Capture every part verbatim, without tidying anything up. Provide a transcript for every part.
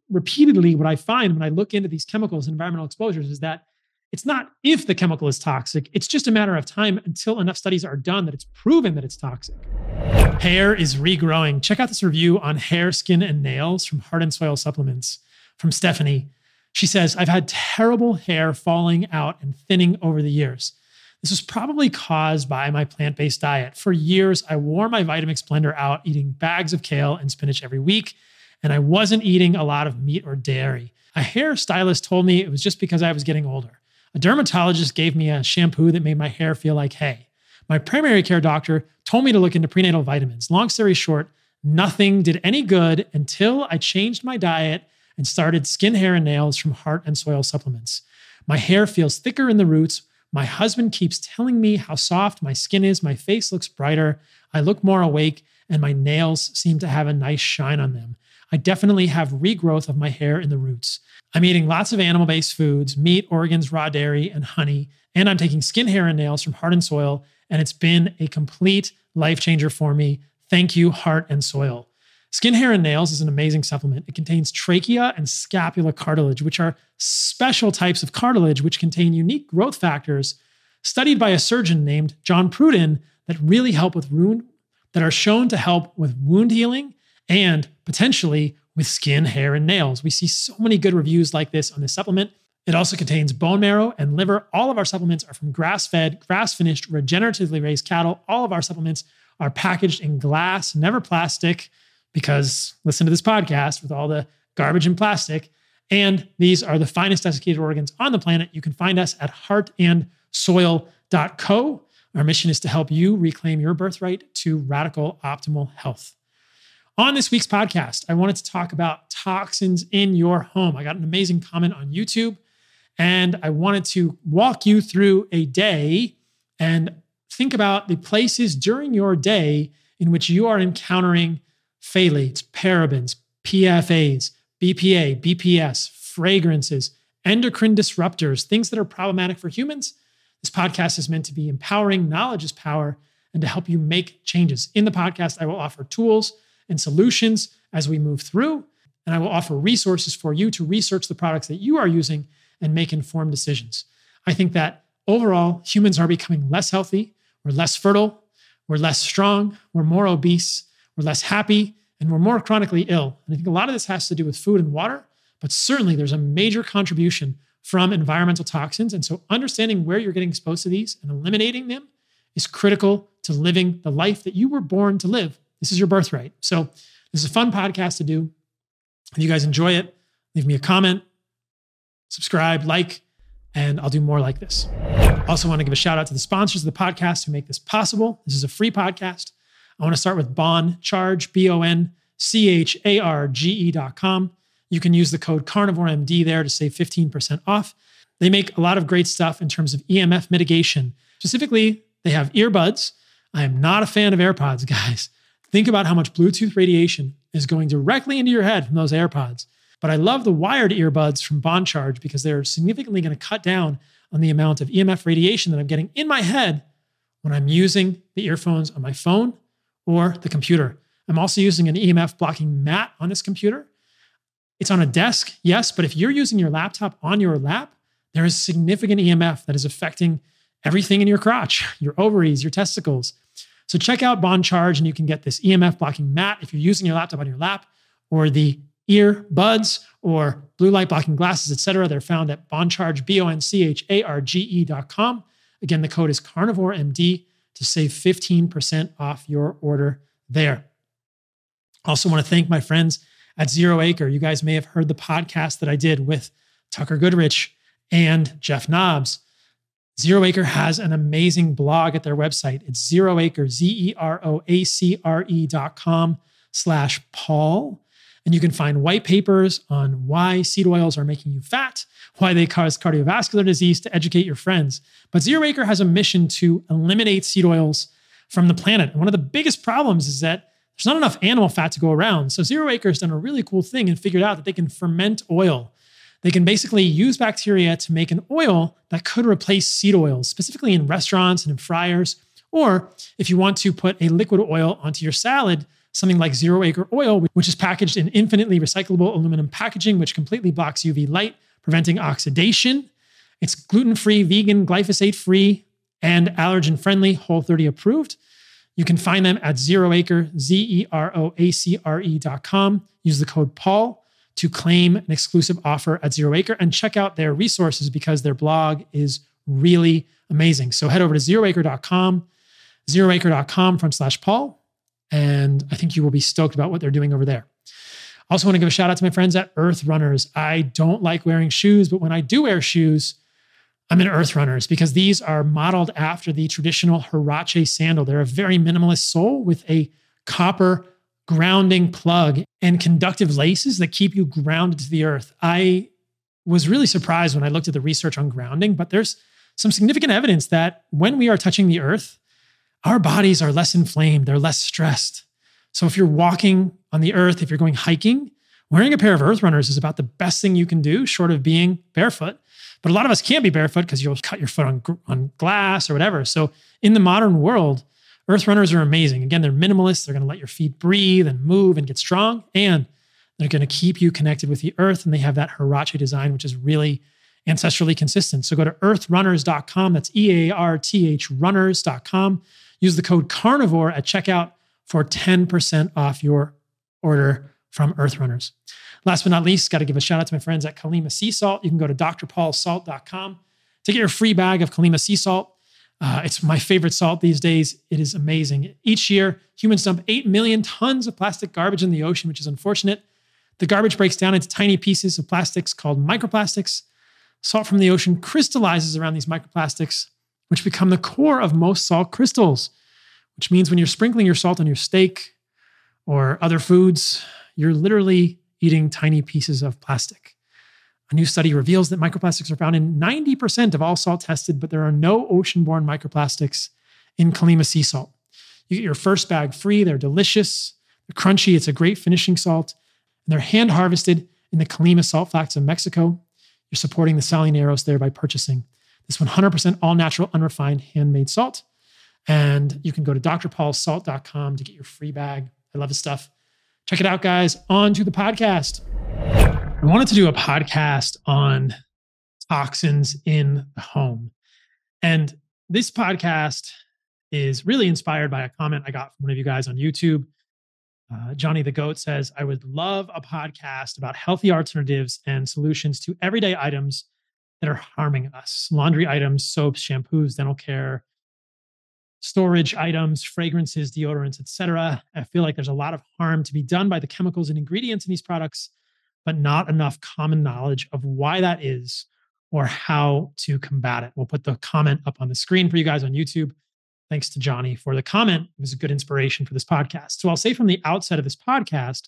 repeatedly, what I find when I look into these chemicals and environmental exposures is that it's not if the chemical is toxic, it's just a matter of time until enough studies are done that it's proven that it's toxic. Hair is regrowing. Check out this review on hair, skin, and nails from Heart and Soil Supplements from Stephanie. She says, I've had terrible hair falling out and thinning over the years. This was probably caused by my plant-based diet. For years, I wore my Vitamix blender out, eating bags of kale and spinach every week, and I wasn't eating a lot of meat or dairy. A hair stylist told me it was just because I was getting older. A dermatologist gave me a shampoo that made my hair feel like hay. My primary care doctor told me to look into prenatal vitamins. Long story short, nothing did any good until I changed my diet and started Skin, Hair, and Nails from Heart and Soil Supplements. My hair feels thicker in the roots. My husband keeps telling me how soft my skin is. My face looks brighter. I look more awake, and my nails seem to have a nice shine on them. I definitely have regrowth of my hair in the roots. I'm eating lots of animal-based foods, meat, organs, raw dairy, and honey, and I'm taking Skin, Hair, and Nails from Heart and Soil, and it's been a complete life changer for me. Thank you, Heart and Soil. Skin, Hair, and Nails is an amazing supplement. It contains trachea and scapula cartilage, which are special types of cartilage which contain unique growth factors studied by a surgeon named John Pruden that really help with wound, that are shown to help with wound healing and potentially with skin, hair, and nails. We see so many good reviews like this on this supplement. It also contains bone marrow and liver. All of our supplements are from grass-fed, grass-finished, regeneratively raised cattle. All of our supplements are packaged in glass, never plastic, because listen to this podcast with all the garbage and plastic. And these are the finest desiccated organs on the planet. You can find us at heart and soil dot co. Our mission is to help you reclaim your birthright to radical optimal health. On this week's podcast, I wanted to talk about toxins in your home. I got an amazing comment on YouTube, and I wanted to walk you through a day and think about the places during your day in which you are encountering phthalates, parabens, P F As, B P A, B P S, fragrances, endocrine disruptors, things that are problematic for humans. This podcast is meant to be empowering. Knowledge is power, and to help you make changes. In the podcast, I will offer tools and solutions as we move through, and I will offer resources for you to research the products that you are using and make informed decisions. I think that overall, humans are becoming less healthy, we're less fertile, we're less strong, we're more obese, we're less happy, and we're more chronically ill. And I think a lot of this has to do with food and water, but certainly there's a major contribution from environmental toxins. And so understanding where you're getting exposed to these and eliminating them is critical to living the life that you were born to live. This is your birthright. So this is a fun podcast to do. If you guys enjoy it, leave me a comment, subscribe, like, and I'll do more like this. Also want to give a shout out to the sponsors of the podcast who make this possible. This is a free podcast. I want to start with Bon Charge, B O N C H A R G E dot com. You can use the code Carnivore M D there to save fifteen percent off. They make a lot of great stuff in terms of E M F mitigation. Specifically, they have earbuds. I am not a fan of AirPods, guys. Think about how much Bluetooth radiation is going directly into your head from those AirPods. But I love the wired earbuds from Bon Charge because they're significantly going to cut down on the amount of E M F radiation that I'm getting in my head when I'm using the earphones on my phone or the computer. I'm also using an E M F blocking mat on this computer. It's on a desk, yes, but if you're using your laptop on your lap, there is significant E M F that is affecting everything in your crotch, your ovaries, your testicles. So check out Bon Charge and you can get this E M F blocking mat if you're using your laptop on your lap, or the earbuds or blue light blocking glasses, et cetera. They're found at Boncharge, B O N C H A R G E dot com. Again, the code is Carnivore M D to save fifteen percent off your order there. Also want to thank my friends at Zero Acre. You guys may have heard the podcast that I did with Tucker Goodrich and Jeff Nobbs. Zero Acre has an amazing blog at their website. It's Zero Acre, Z E R O A C R E dot com slash Paul. And you can find white papers on why seed oils are making you fat, why they cause cardiovascular disease, to educate your friends. But Zero Acre has a mission to eliminate seed oils from the planet. And one of the biggest problems is that there's not enough animal fat to go around. So Zero Acre has done a really cool thing and figured out that they can ferment oil. They can basically use bacteria to make an oil that could replace seed oils, specifically in restaurants and in fryers. Or if you want to put a liquid oil onto your salad, something like Zero Acre Oil, which is packaged in infinitely recyclable aluminum packaging, which completely blocks U V light, preventing oxidation. It's gluten-free, vegan, glyphosate-free, and allergen-friendly, Whole thirty approved. You can find them at Zero Acre, Z E R O A C R E dot com. Use the code Paul to claim an exclusive offer at Zero Acre and check out their resources because their blog is really amazing. So head over to zero acre dot com, zero acre dot com front slash Paul. And I think you will be stoked about what they're doing over there. I also want to give a shout out to my friends at Earth Runners. I don't like wearing shoes, but when I do wear shoes, I'm in Earth Runners because these are modeled after the traditional Huarache sandal. They're a very minimalist sole with a copper grounding plug and conductive laces that keep you grounded to the earth. I was really surprised when I looked at the research on grounding, but there's some significant evidence that when we are touching the earth, our bodies are less inflamed, they're less stressed. So if you're walking on the earth, if you're going hiking, wearing a pair of Earth Runners is about the best thing you can do, short of being barefoot. But a lot of us can't be barefoot because you'll cut your foot on, on glass or whatever. So in the modern world, Earth Runners are amazing. Again, they're minimalist. They're going to let your feet breathe and move and get strong. And they're going to keep you connected with the earth. And they have that Huarache design, which is really ancestrally consistent. So go to earth runners dot com. That's E A R T H runners dot com. Use the code carnivore at checkout for ten percent off your order from Earth Runners. Last but not least, got to give a shout out to my friends at Kalima Sea Salt. You can go to d r paul salt dot com to get your free bag of Kalima Sea Salt. Uh, it's my favorite salt these days. It is amazing. Each year, humans dump eight million tons of plastic garbage in the ocean, which is unfortunate. The garbage breaks down into tiny pieces of plastics called microplastics. Salt from the ocean crystallizes around these microplastics, which become the core of most salt crystals, which means when you're sprinkling your salt on your steak or other foods, you're literally eating tiny pieces of plastic. A new study reveals that microplastics are found in ninety percent of all salt tested, but there are no ocean-borne microplastics in Kalima Sea Salt. You get your first bag free. They're delicious. They're crunchy. It's a great finishing salt. And they're hand-harvested in the Kalima salt flats of Mexico. You're supporting the Salineros there by purchasing this one hundred percent all-natural, unrefined, handmade salt. And you can go to d r paul salt dot com to get your free bag. I love this stuff. Check it out, guys. On to the podcast. I wanted to do a podcast on toxins in the home. And this podcast is really inspired by a comment I got from one of you guys on YouTube. Uh, Johnny the Goat says, I would love a podcast about healthy alternatives and solutions to everyday items that are harming us. Laundry items, soaps, shampoos, dental care, storage items, fragrances, deodorants, et cetera. I feel like there's a lot of harm to be done by the chemicals and ingredients in these products, but not enough common knowledge of why that is or how to combat it. We'll put the comment up on the screen for you guys on YouTube. Thanks to Johnny for the comment. It was a good inspiration for this podcast. So I'll say from the outset of this podcast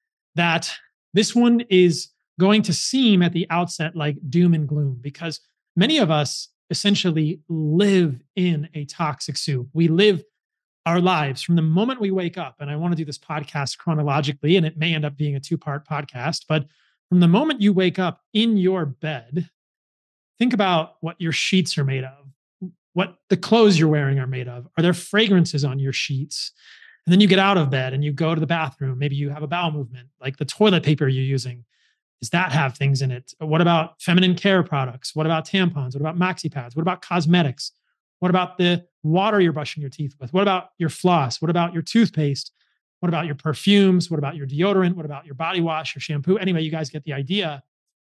that this one is going to seem at the outset like doom and gloom because many of us essentially live in a toxic soup. We live our lives from the moment we wake up. And I want to do this podcast chronologically, and it may end up being a two-part podcast. But from the moment you wake up in your bed, think about what your sheets are made of, what the clothes you're wearing are made of. Are there fragrances on your sheets? And then you get out of bed and you go to the bathroom. Maybe you have a bowel movement, like the toilet paper you're using. Does that have things in it? What about feminine care products? What about tampons? What about maxi pads? What about cosmetics? What about the water you're brushing your teeth with? What about your floss? What about your toothpaste? What about your perfumes? What about your deodorant? What about your body wash, your shampoo? Anyway, you guys get the idea.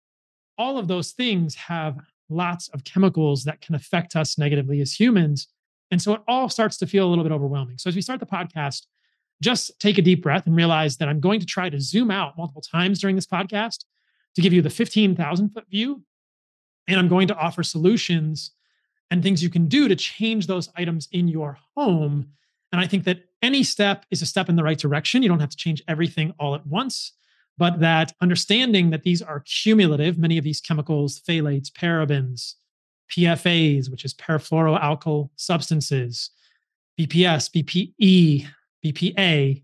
All of those things have lots of chemicals that can affect us negatively as humans. And so it all starts to feel a little bit overwhelming. So as we start the podcast, just take a deep breath and realize that I'm going to try to zoom out multiple times during this podcast to give you the fifteen thousand foot view. And I'm going to offer solutions and things you can do to change those items in your home. And I think that any step is a step in the right direction. You don't have to change everything all at once, but that understanding that these are cumulative, many of these chemicals, phthalates, parabens, P F As, which is perfluoroalkyl substances, B P S, B P E, B P A,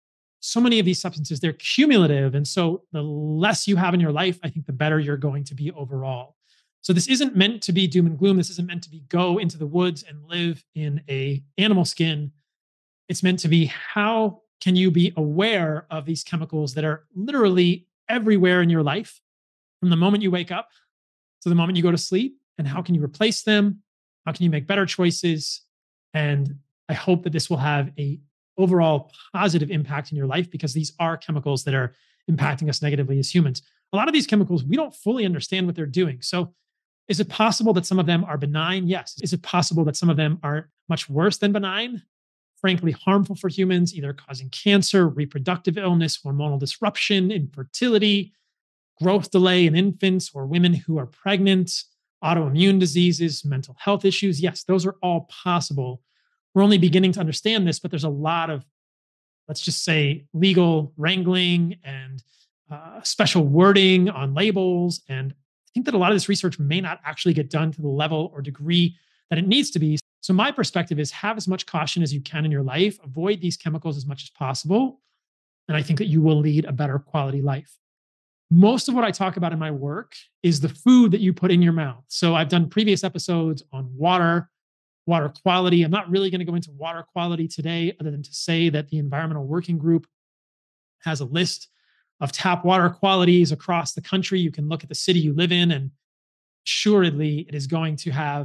so many of these substances, they're cumulative. And so the less you have in your life, I think the better you're going to be overall. So this isn't meant to be doom and gloom. This isn't meant to be go into the woods and live in a animal skin. It's meant to be, how can you be aware of these chemicals that are literally everywhere in your life from the moment you wake up to the moment you go to sleep? And how can you replace them? How can you make better choices? And I hope that this will have a overall positive impact in your life, because these are chemicals that are impacting us negatively as humans. A lot of these chemicals, we don't fully understand what they're doing. So is it possible that some of them are benign? Yes. Is it possible that some of them are much worse than benign? Frankly, harmful for humans, either causing cancer, reproductive illness, hormonal disruption, infertility, growth delay in infants or women who are pregnant, autoimmune diseases, mental health issues. Yes, those are all possible. We're only beginning to understand this, but there's a lot of, let's just say, legal wrangling and uh, special wording on labels. And I think that a lot of this research may not actually get done to the level or degree that it needs to be. So my perspective is have as much caution as you can in your life, avoid these chemicals as much as possible. And I think that you will lead a better quality life. Most of what I talk about in my work is the food that you put in your mouth. So I've done previous episodes on water, water quality. I'm not really going to go into water quality today, other than to say that the Environmental Working Group has a list of tap water qualities across the country. You can look at the city you live in, and assuredly it is going to have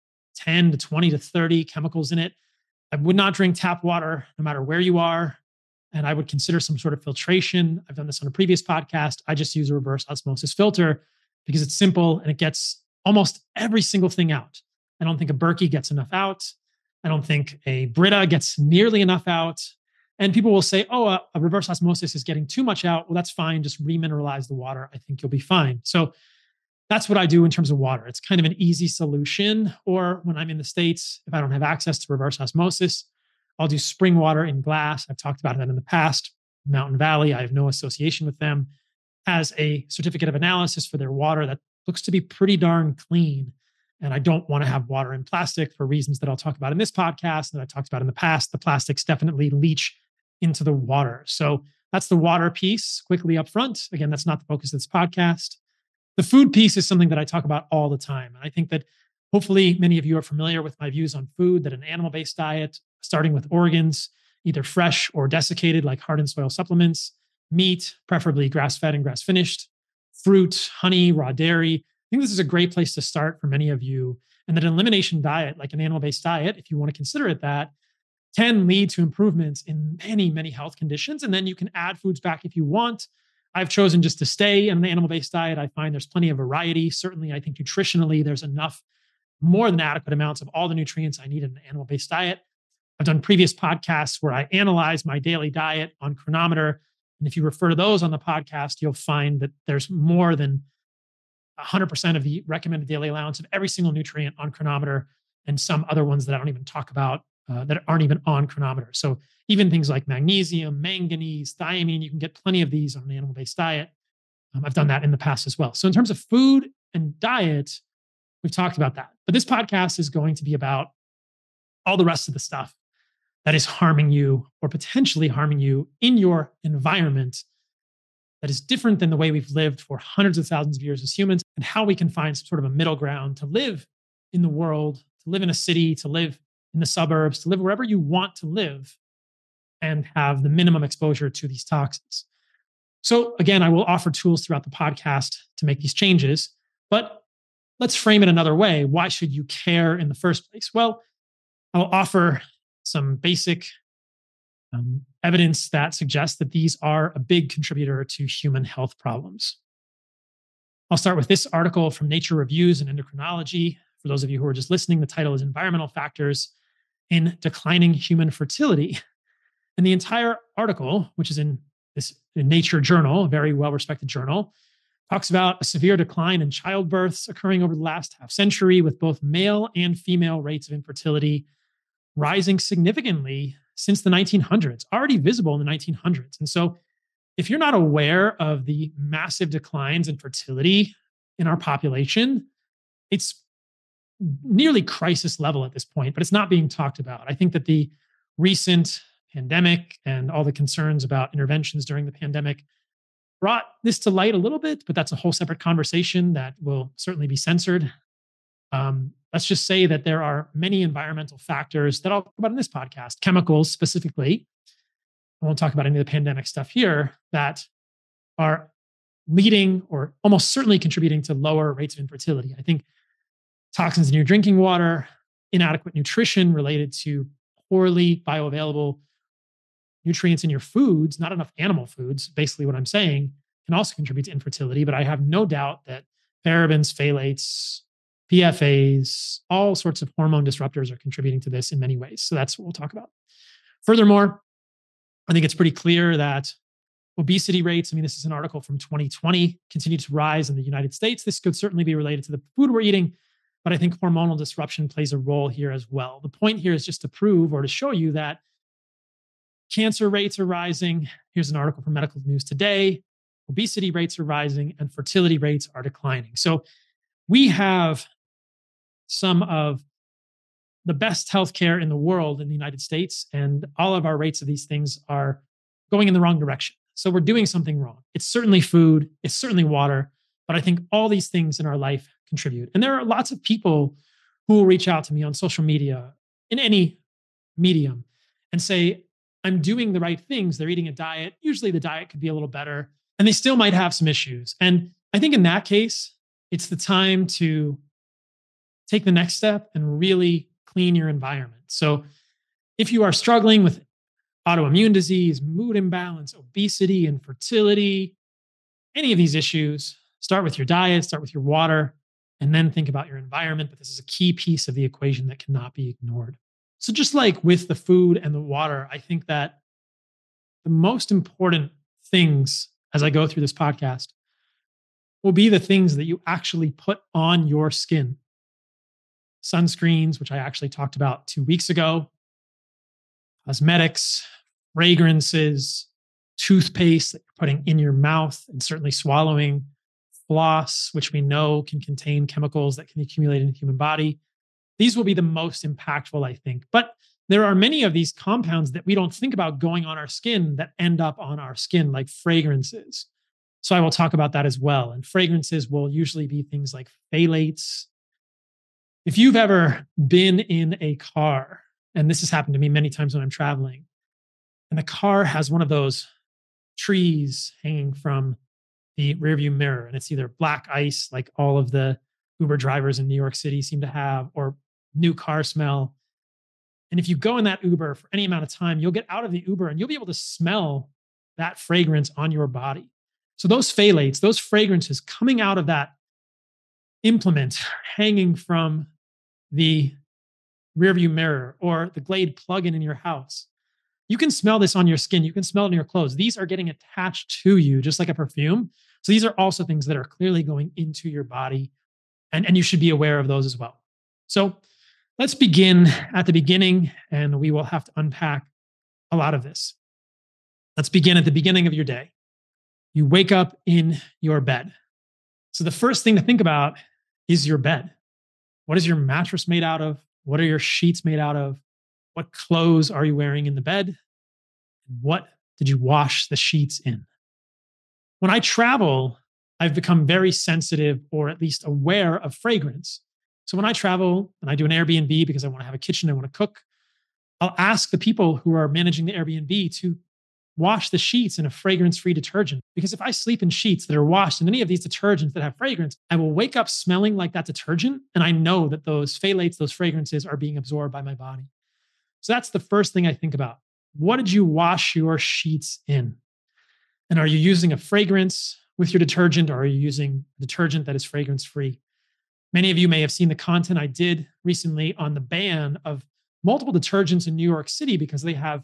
ten to twenty to thirty chemicals in it. I would not drink tap water no matter where you are. And I would consider some sort of filtration. I've done this on a previous podcast. I just use a reverse osmosis filter because it's simple and it gets almost every single thing out. I don't think a Berkey gets enough out. I don't think a Brita gets nearly enough out. And people will say, oh, a, a reverse osmosis is getting too much out. Well, that's fine. Just remineralize the water. I think you'll be fine. So that's what I do in terms of water. It's kind of an easy solution. Or when I'm in the States, if I don't have access to reverse osmosis, I'll do spring water in glass. I've talked about that in the past. Mountain Valley, I have no association with them, has a certificate of analysis for their water that looks to be pretty darn clean. And I don't want to have water in plastic for reasons that I'll talk about in this podcast that I talked about in the past. The plastics definitely leach into the water. So that's the water piece quickly up front. Again, that's not the focus of this podcast. The food piece is something that I talk about all the time. And I think that hopefully many of you are familiar with my views on food, that an animal-based diet, starting with organs, either fresh or desiccated, like hard and soil supplements, meat, preferably grass-fed and grass-finished, fruit, honey, raw dairy. I think this is a great place to start for many of you. And that an elimination diet, like an animal-based diet, if you want to consider it that, can lead to improvements in many, many health conditions. And then you can add foods back if you want. I've chosen just to stay on the animal-based diet. I find there's plenty of variety. Certainly, I think nutritionally, there's enough, more than adequate amounts of all the nutrients I need in an animal-based diet. I've done previous podcasts where I analyze my daily diet on Cronometer. And if you refer to those on the podcast, you'll find that there's more than one hundred percent of the recommended daily allowance of every single nutrient on Cronometer, and some other ones that I don't even talk about uh, that aren't even on Cronometer. So even things like magnesium, manganese, thiamine, you can get plenty of these on an animal-based diet. Um, I've done that in the past as well. So in terms of food and diet, we've talked about that. But this podcast is going to be about all the rest of the stuff that is harming you or potentially harming you in your environment that is different than the way we've lived for hundreds of thousands of years as humans, and how we can find some sort of a middle ground to live in the world, to live in a city, to live in the suburbs, to live wherever you want to live and have the minimum exposure to these toxins. So again, I will offer tools throughout the podcast to make these changes, but let's frame it another way. Why should you care in the first place? Well, I'll offer some basic um, evidence that suggests that these are a big contributor to human health problems. I'll start with this article from Nature Reviews in Endocrinology. For those of you who are just listening, the title is Environmental Factors in Declining Human Fertility. And the entire article, which is in this Nature journal, a very well-respected journal, talks about a severe decline in childbirths occurring over the last half century, with both male and female rates of infertility rising significantly since the nineteen hundreds, already visible in the nineteen hundreds. And so if you're not aware of the massive declines in fertility in our population, it's nearly crisis level at this point, but it's not being talked about. I think that the recent pandemic and all the concerns about interventions during the pandemic brought this to light a little bit, but that's a whole separate conversation that will certainly be censored. Um, let's just say that there are many environmental factors that I'll talk about in this podcast, chemicals specifically, I won't talk about any of the pandemic stuff here, that are leading or almost certainly contributing to lower rates of infertility. I think toxins in your drinking water, inadequate nutrition related to poorly bioavailable nutrients in your foods, not enough animal foods, basically what I'm saying, can also contribute to infertility. But I have no doubt that parabens, phthalates, P F As, all sorts of hormone disruptors are contributing to this in many ways. So that's what we'll talk about. Furthermore, I think it's pretty clear that obesity rates, I mean, this is an article from twenty twenty, continue to rise in the United States. This could certainly be related to the food we're eating, but I think hormonal disruption plays a role here as well. The point here is just to prove or to show you that cancer rates are rising. Here's an article from Medical News Today. Obesity rates are rising and fertility rates are declining. So we have some of the best healthcare in the world in the United States, and all of our rates of these things are going in the wrong direction. So we're doing something wrong. It's certainly food, it's certainly water, but I think all these things in our life contribute. And there are lots of people who will reach out to me on social media, in any medium, and say, I'm doing the right things. They're eating a diet. Usually the diet could be a little better, and they still might have some issues. And I think in that case, it's the time to take the next step and really clean your environment. So if you are struggling with autoimmune disease, mood imbalance, obesity, infertility, any of these issues, start with your diet, start with your water, and then think about your environment. But this is a key piece of the equation that cannot be ignored. So just like with the food and the water, I think that the most important things as I go through this podcast will be the things that you actually put on your skin. Sunscreens, which I actually talked about two weeks ago, cosmetics, fragrances, toothpaste that you're putting in your mouth and certainly swallowing, floss, which we know can contain chemicals that can accumulate in the human body. These will be the most impactful, I think. But there are many of these compounds that we don't think about going on our skin that end up on our skin, like fragrances. So I will talk about that as well. And fragrances will usually be things like phthalates. If you've ever been in a car, and this has happened to me many times when I'm traveling, and the car has one of those trees hanging from the rearview mirror, and it's either black ice, like all of the Uber drivers in New York City seem to have, or new car smell. And if you go in that Uber for any amount of time, you'll get out of the Uber and you'll be able to smell that fragrance on your body. So those phthalates, those fragrances coming out of that implement hanging from the rearview mirror or the Glade plug-in in your house, you can smell this on your skin. You can smell it in your clothes. These are getting attached to you just like a perfume. So these are also things that are clearly going into your body, and, and you should be aware of those as well. So let's begin at the beginning, and we will have to unpack a lot of this. Let's begin at the beginning of your day. You wake up in your bed. So the first thing to think about is your bed. What is your mattress made out of? What are your sheets made out of? What clothes are you wearing in the bed? And what did you wash the sheets in? When I travel, I've become very sensitive, or at least aware of fragrance. So when I travel and I do an Airbnb because I want to have a kitchen, I want to cook, I'll ask the people who are managing the Airbnb to wash the sheets in a fragrance-free detergent. Because if I sleep in sheets that are washed in any of these detergents that have fragrance, I will wake up smelling like that detergent, and I know that those phthalates, those fragrances are being absorbed by my body. So that's the first thing I think about. What did you wash your sheets in? And are you using a fragrance with your detergent, or are you using detergent that is fragrance-free? Many of you may have seen the content I did recently on the ban of multiple detergents in New York City because they have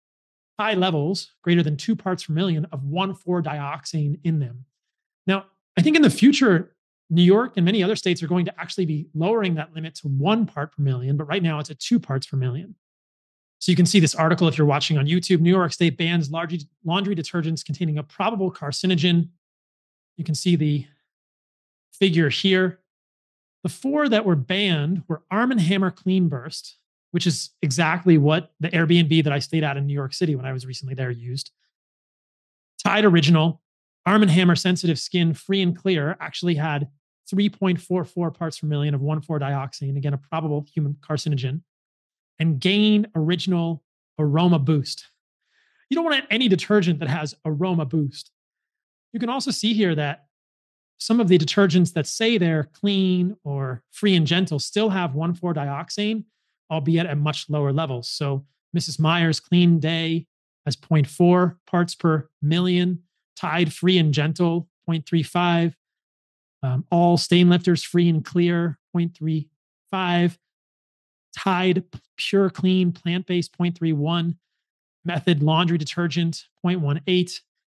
high levels, greater than two parts per million, of one four dioxane in them. Now, I think in the future, New York and many other states are going to actually be lowering that limit to one part per million, but right now it's at two parts per million. So you can see this article if you're watching on YouTube. New York State bans laundry, laundry detergents containing a probable carcinogen. You can see the figure here. The four that were banned were Arm and Hammer Clean Burst, which is exactly what the Airbnb that I stayed at in New York City when I was recently there used. Tide Original, Arm and Hammer Sensitive Skin Free and Clear actually had three point four four parts per million of one four dioxane, again, a probable human carcinogen. And Gain Original Aroma Boost. You don't want any detergent that has aroma boost. You can also see here that some of the detergents that say they're clean or free and gentle still have one four dioxane, albeit at much lower levels. So Missus Meyer's Clean Day has zero point four parts per million, Tide Free and Gentle zero point three five, um, all stain lifters Free and Clear zero point three five, Tide Pure Clean plant-based zero point three one, Method laundry detergent zero point one eight.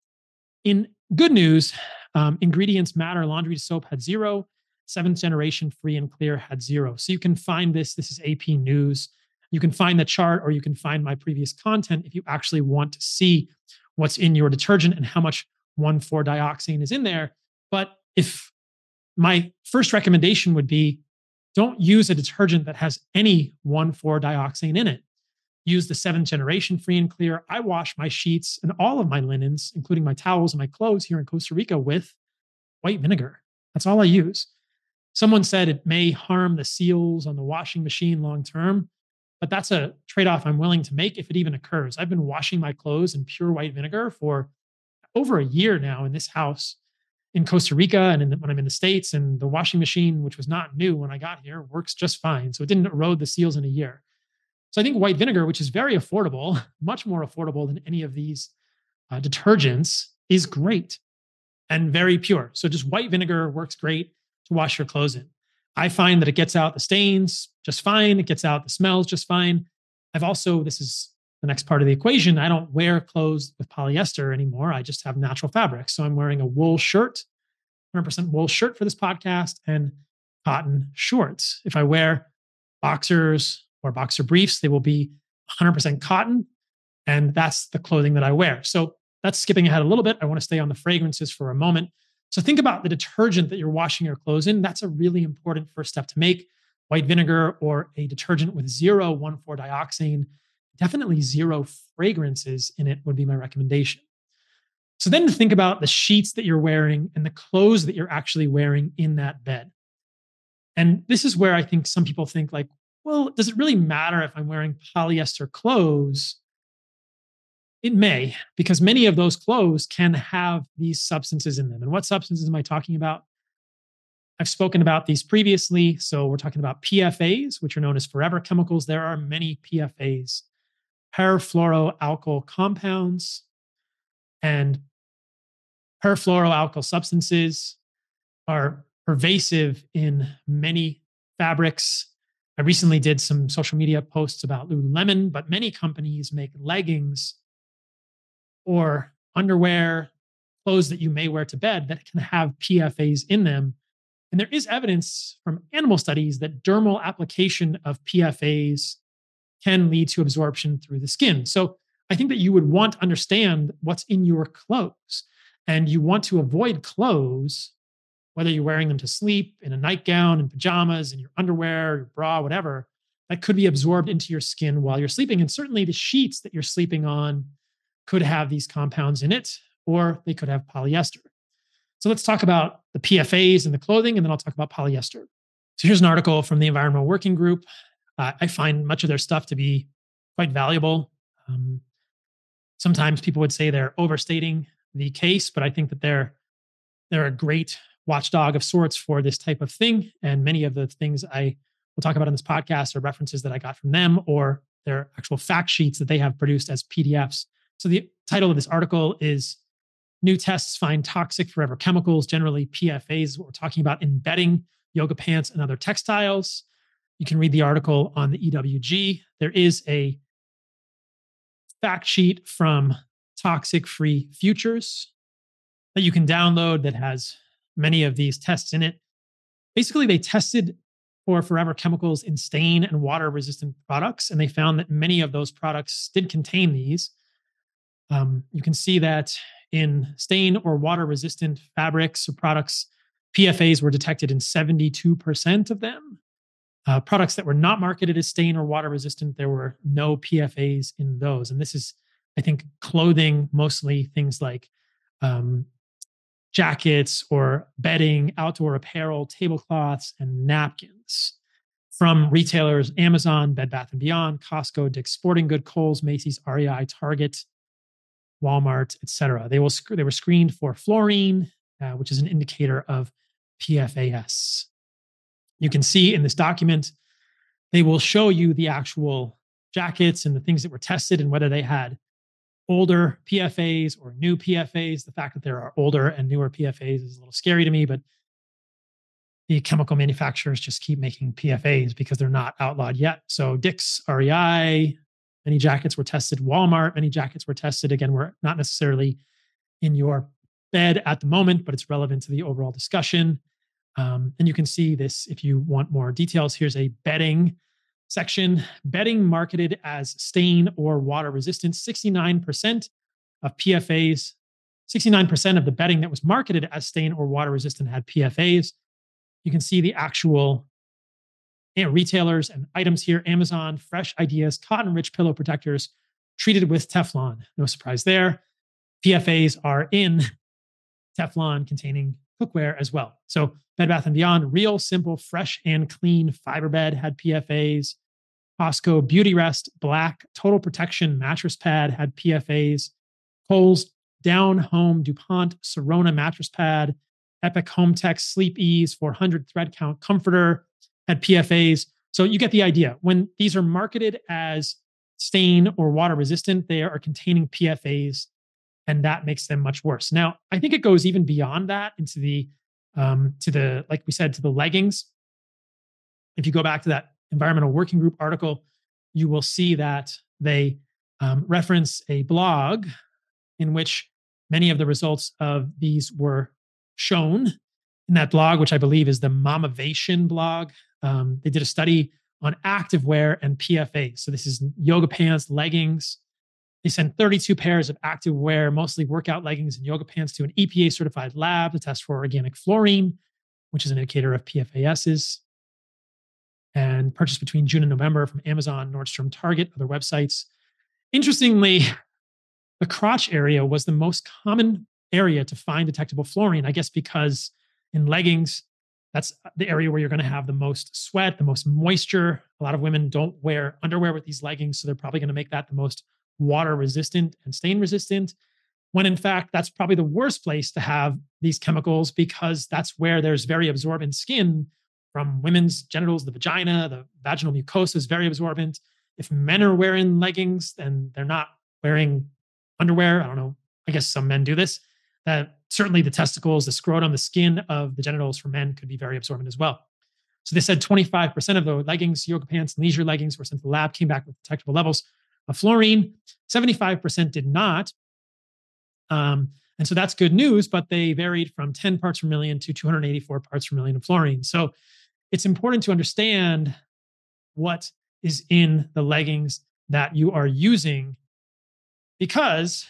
In good news, um, Ingredients Matter laundry soap had zero. Seventh generation Free and Clear had zero. So you can find this. This is A P News. You can find the chart, or you can find my previous content if you actually want to see what's in your detergent and how much one four dioxane is in there. But if my first recommendation would be, don't use a detergent that has any one four dioxane in it. Use the seventh generation Free and Clear. I wash my sheets and all of my linens, including my towels and my clothes here in Costa Rica, with white vinegar. That's all I use. Someone said it may harm the seals on the washing machine long term, but that's a trade-off I'm willing to make if it even occurs. I've been washing my clothes in pure white vinegar for over a year now in this house in Costa Rica and in the, when I'm in the States, and the washing machine, which was not new when I got here, works just fine. So it didn't erode the seals in a year. So I think white vinegar, which is very affordable, much more affordable than any of these uh, detergents, is great and very pure. So just white vinegar works great to wash your clothes in. I find that it gets out the stains just fine. It gets out the smells just fine. I've also, this is the next part of the equation, I don't wear clothes with polyester anymore. I just have natural fabrics. So I'm wearing a wool shirt, one hundred percent wool shirt for this podcast, and cotton shorts. If I wear boxers or boxer briefs, they will be one hundred percent cotton. And that's the clothing that I wear. So that's skipping ahead a little bit. I want to stay on the fragrances for a moment. So think about the detergent that you're washing your clothes in. That's a really important first step to make. White vinegar or a detergent with zero one four dioxane, definitely zero fragrances in it would be my recommendation. So then think about the sheets that you're wearing and the clothes that you're actually wearing in that bed. And this is where I think some people think like, well, does it really matter if I'm wearing polyester clothes? It may, because many of those clothes can have these substances in them. And what substances am I talking about? I've spoken about these previously. So we're talking about P F As, which are known as forever chemicals. There are many P F As, perfluoroalkyl compounds, and perfluoroalkyl substances are pervasive in many fabrics. I recently did some social media posts about Lululemon, but many companies make leggings or underwear, clothes that you may wear to bed that can have P F As in them. And there is evidence from animal studies that dermal application of P F As can lead to absorption through the skin. So I think that you would want to understand what's in your clothes, and you want to avoid clothes, whether you're wearing them to sleep, in a nightgown, in pajamas, in your underwear, your bra, whatever, that could be absorbed into your skin while you're sleeping. And certainly the sheets that you're sleeping on could have these compounds in it, or they could have polyester. So let's talk about the P F As and the clothing, and then I'll talk about polyester. So here's an article from the Environmental Working Group. Uh, I find much of their stuff to be quite valuable. Um, sometimes people would say they're overstating the case, but I think that they're they're a great watchdog of sorts for this type of thing. And many of the things I will talk about in this podcast are references that I got from them, or their actual fact sheets that they have produced as P D Fs. So the title of this article is New Tests Find Toxic Forever Chemicals, generally P F As, what we're talking about in bedding, yoga pants, and other textiles. You can read the article on the E W G. There is a fact sheet from Toxic Free Futures that you can download that has many of these tests in it. Basically, they tested for forever chemicals in stain and water resistant products, and they found that many of those products did contain these. Um, you can see that in stain or water resistant fabrics or products, P F As were detected in seventy-two percent of them. Uh, products that were not marketed as stain or water resistant, there were no P F As in those. And this is, I think, clothing, mostly things like um, jackets or bedding, outdoor apparel, tablecloths, and napkins from retailers Amazon, Bed Bath and Beyond, Costco, Dick's Sporting Goods, Kohl's, Macy's, R E I, Target, Walmart, et cetera. They will sc- they were screened for fluorine, uh, which is an indicator of P F A S. You can see in this document, they will show you the actual jackets and the things that were tested and whether they had older P F As or new P F As. The fact that there are older and newer P F As is a little scary to me, but the chemical manufacturers just keep making P F As because they're not outlawed yet. So Dick's, R E I, many jackets were tested. Walmart, many jackets were tested. Again, we're not necessarily in your bed at the moment, but it's relevant to the overall discussion. Um, and you can see this if you want more details. Here's a bedding section. Bedding marketed as stain or water resistant. sixty-nine percent of P F As, sixty-nine percent of the bedding that was marketed as stain or water resistant had P F As. You can see the actual you know, retailers and items here. Amazon, Fresh Ideas, Cotton Rich Pillow Protectors treated with Teflon. No surprise there. P F As are in Teflon containing cookware as well. So Bed Bath and Beyond, Real Simple, Fresh and Clean Fiber Bed had P F As. Costco Beauty Rest Black Total Protection Mattress Pad had P F As. Kohl's Down Home DuPont Sorona Mattress Pad. Epic Home Tech Sleep Ease four hundred Thread Count Comforter had P F As. So you get the idea. When these are marketed as stain or water resistant, they are containing P F As, and that makes them much worse. Now, I think it goes even beyond that into the, um, to the, like we said, to the leggings. If you go back to that Environmental Working Group article, you will see that they um, reference a blog in which many of the results of these were shown in that blog, which I believe is the Momavation blog. Um, they did a study on activewear and P F A. So this is yoga pants, leggings. They sent thirty-two pairs of activewear, mostly workout leggings and yoga pants, to an E P A-certified lab to test for organic fluorine, which is an indicator of P F A Ss, and purchased between June and November from Amazon, Nordstrom, Target, other websites. Interestingly, the crotch area was the most common area to find detectable fluorine, I guess because in leggings, that's the area where you're going to have the most sweat, the most moisture. A lot of women don't wear underwear with these leggings, so they're probably going to make that the most water resistant and stain resistant, when in fact, that's probably the worst place to have these chemicals because that's where there's very absorbent skin from women's genitals. The vagina, the vaginal mucosa is very absorbent. If men are wearing leggings and they're not wearing underwear, I don't know, I guess some men do this, that certainly the testicles, the scrotum, the skin of the genitals for men could be very absorbent as well. So they said twenty-five percent of the leggings, yoga pants, and leisure leggings were sent to the lab, came back with detectable levels of fluorine. seventy-five percent did not. Um, and so that's good news, but they varied from ten parts per million to two hundred eighty-four parts per million of fluorine. So it's important to understand what is in the leggings that you are using because,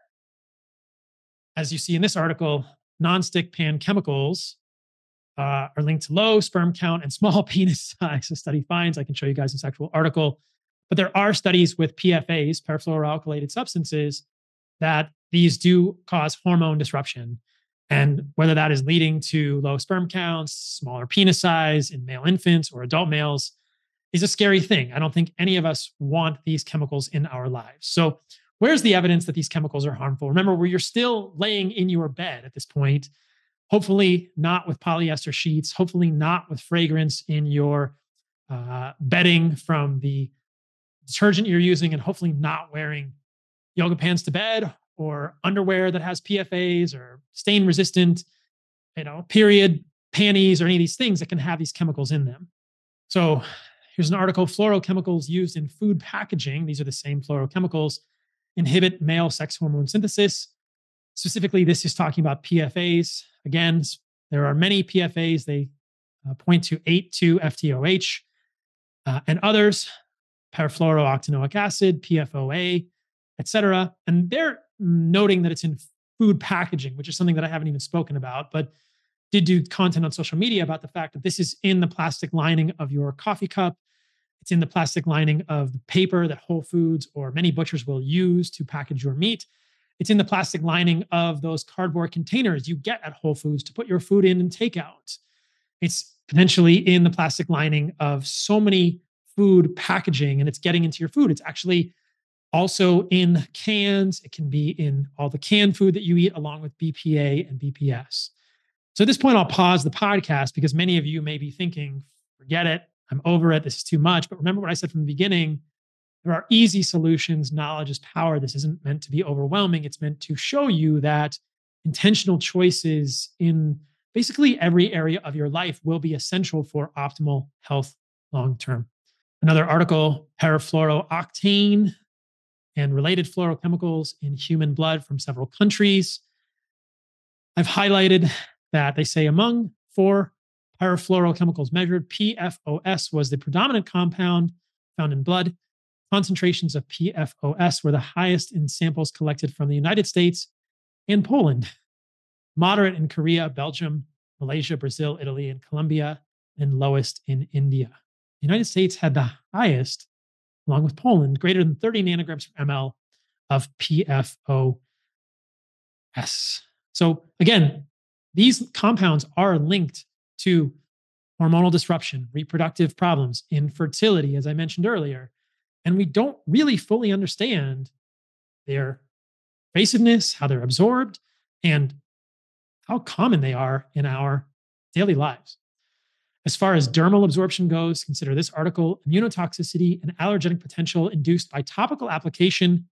as you see in this article, nonstick pan chemicals uh, are linked to low sperm count and small penis size. The study finds, I can show you guys this actual article, but there are studies with P F As, perfluoroalkylated substances, that these do cause hormone disruption. And whether that is leading to low sperm counts, smaller penis size in male infants or adult males is a scary thing. I don't think any of us want these chemicals in our lives. So where's the evidence that these chemicals are harmful? Remember, where you're still laying in your bed at this point, hopefully not with polyester sheets, hopefully not with fragrance in your uh, bedding from the detergent you're using, and hopefully not wearing yoga pants to bed or underwear that has P F As or stain resistant, you know, period panties or any of these things that can have these chemicals in them. So here's an article, fluorochemicals used in food packaging. These are the same fluorochemicals, inhibit male sex hormone synthesis. Specifically, this is talking about P F As. Again, there are many P F As. They uh, point to eight two F T O H uh, and others, perfluorooctanoic acid, P F O A, et cetera. And they're noting that it's in food packaging, which is something that I haven't even spoken about, but did do content on social media about the fact that this is in the plastic lining of your coffee cup. It's in the plastic lining of the paper that Whole Foods or many butchers will use to package your meat. It's in the plastic lining of those cardboard containers you get at Whole Foods to put your food in and take out. It's potentially in the plastic lining of so many food packaging, and it's getting into your food. It's actually Also in cans, it can be in all the canned food that you eat, along with B P A and B P S. So at this point, I'll pause the podcast because many of you may be thinking, forget it, I'm over it, this is too much. But remember what I said from the beginning, there are easy solutions. Knowledge is power. This isn't meant to be overwhelming. It's meant to show you that intentional choices in basically every area of your life will be essential for optimal health long-term. Another article, perfluorooctane and related fluorochemicals in human blood from several countries. I've highlighted that they say among four perfluorochemicals measured, P F O S was the predominant compound found in blood. Concentrations of P F O S were the highest in samples collected from the United States and Poland, moderate in Korea, Belgium, Malaysia, Brazil, Italy, and Colombia, and lowest in India. The United States had the highest, along with Poland, greater than thirty nanograms per ml of P F O S. So again, these compounds are linked to hormonal disruption, reproductive problems, infertility, as I mentioned earlier. And we don't really fully understand their pervasiveness, how they're absorbed, and how common they are in our daily lives. As far as dermal absorption goes, consider this article, immunotoxicity and allergenic potential induced by topical application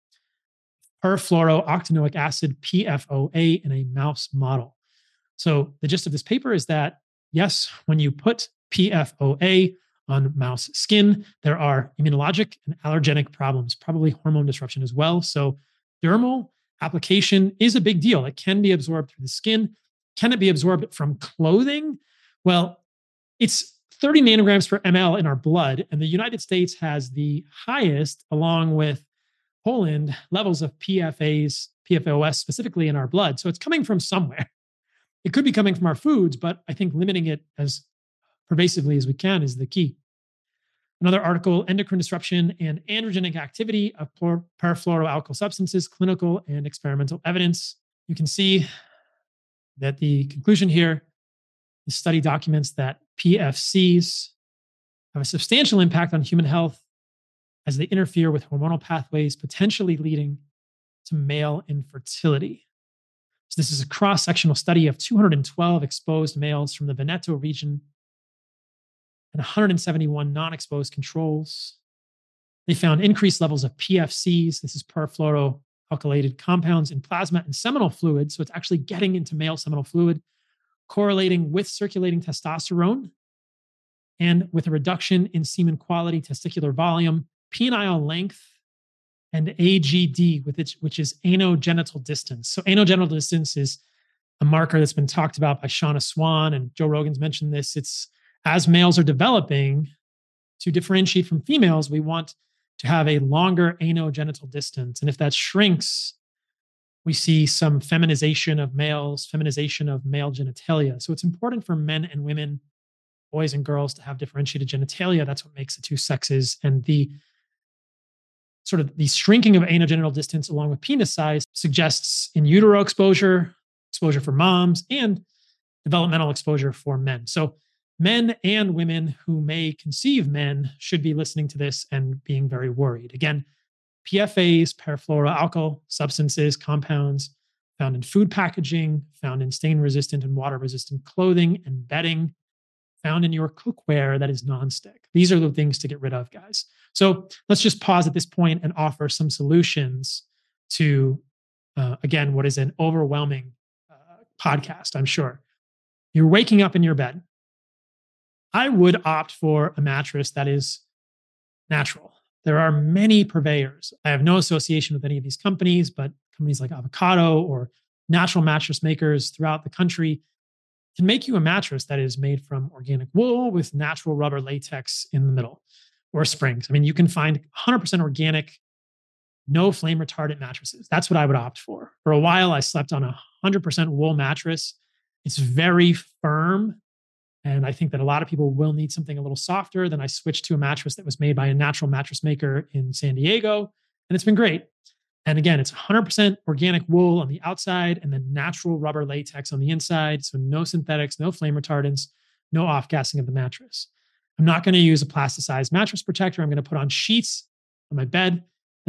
perfluorooctanoic acid, P F O A, in a mouse model. So the gist of this paper is that, yes, when you put P F O A on mouse skin, there are immunologic and allergenic problems, probably hormone disruption as well. So dermal application is a big deal. It can be absorbed through the skin. Can it be absorbed from clothing? Well, it's thirty nanograms per ml in our blood, and the United States has the highest, along with Poland, levels of P F As, P F O S specifically in our blood. So it's coming from somewhere. It could be coming from our foods, but I think limiting it as pervasively as we can is the key. Another article, endocrine disruption and androgenic activity of perfluoroalkyl substances, clinical and experimental evidence. You can see that the conclusion here, the study documents that P F Cs have a substantial impact on human health as they interfere with hormonal pathways, potentially leading to male infertility. So this is a cross-sectional study of two hundred twelve exposed males from the Veneto region and one hundred seventy-one non-exposed controls. They found increased levels of P F Cs. This is perfluoroalkylated compounds in plasma and seminal fluid. So it's actually getting into male seminal fluid, correlating with circulating testosterone and with a reduction in semen quality, testicular volume, penile length, and A G D, with it, which is anogenital distance. So anogenital distance is a marker that's been talked about by Shauna Swan, and Joe Rogan's mentioned this. It's as males are developing, to differentiate from females, we want to have a longer anogenital distance. And if that shrinks, we see some feminization of males, feminization of male genitalia. So it's important for men and women, boys and girls, to have differentiated genitalia. That's what makes the two sexes. And the sort of the shrinking of anogenital distance along with penis size suggests in utero exposure, exposure for moms, and developmental exposure for men. So men and women who may conceive men should be listening to this and being very worried. Again, P F As, perfluoroalkyl substances, compounds found in food packaging, found in stain-resistant and water-resistant clothing and bedding, found in your cookware that is nonstick. These are the things to get rid of, guys. So let's just pause at this point and offer some solutions to, uh, again, what is an overwhelming uh, podcast, I'm sure. You're waking up in your bed. I would opt for a mattress that is natural. There are many purveyors. I have no association with any of these companies, but companies like Avocado or natural mattress makers throughout the country can make you a mattress that is made from organic wool with natural rubber latex in the middle, or springs. I mean, you can find one hundred percent organic, no flame retardant mattresses. That's what I would opt for. For a while, I slept on a one hundred percent wool mattress. It's very firm. And I think that a lot of people will need something a little softer. Then I switched to a mattress that was made by a natural mattress maker in San Diego, and it's been great. And again, it's one hundred percent organic wool on the outside and then natural rubber latex on the inside. So no synthetics, no flame retardants, no off-gassing of the mattress. I'm not going to use a plasticized mattress protector. I'm going to put on sheets on my bed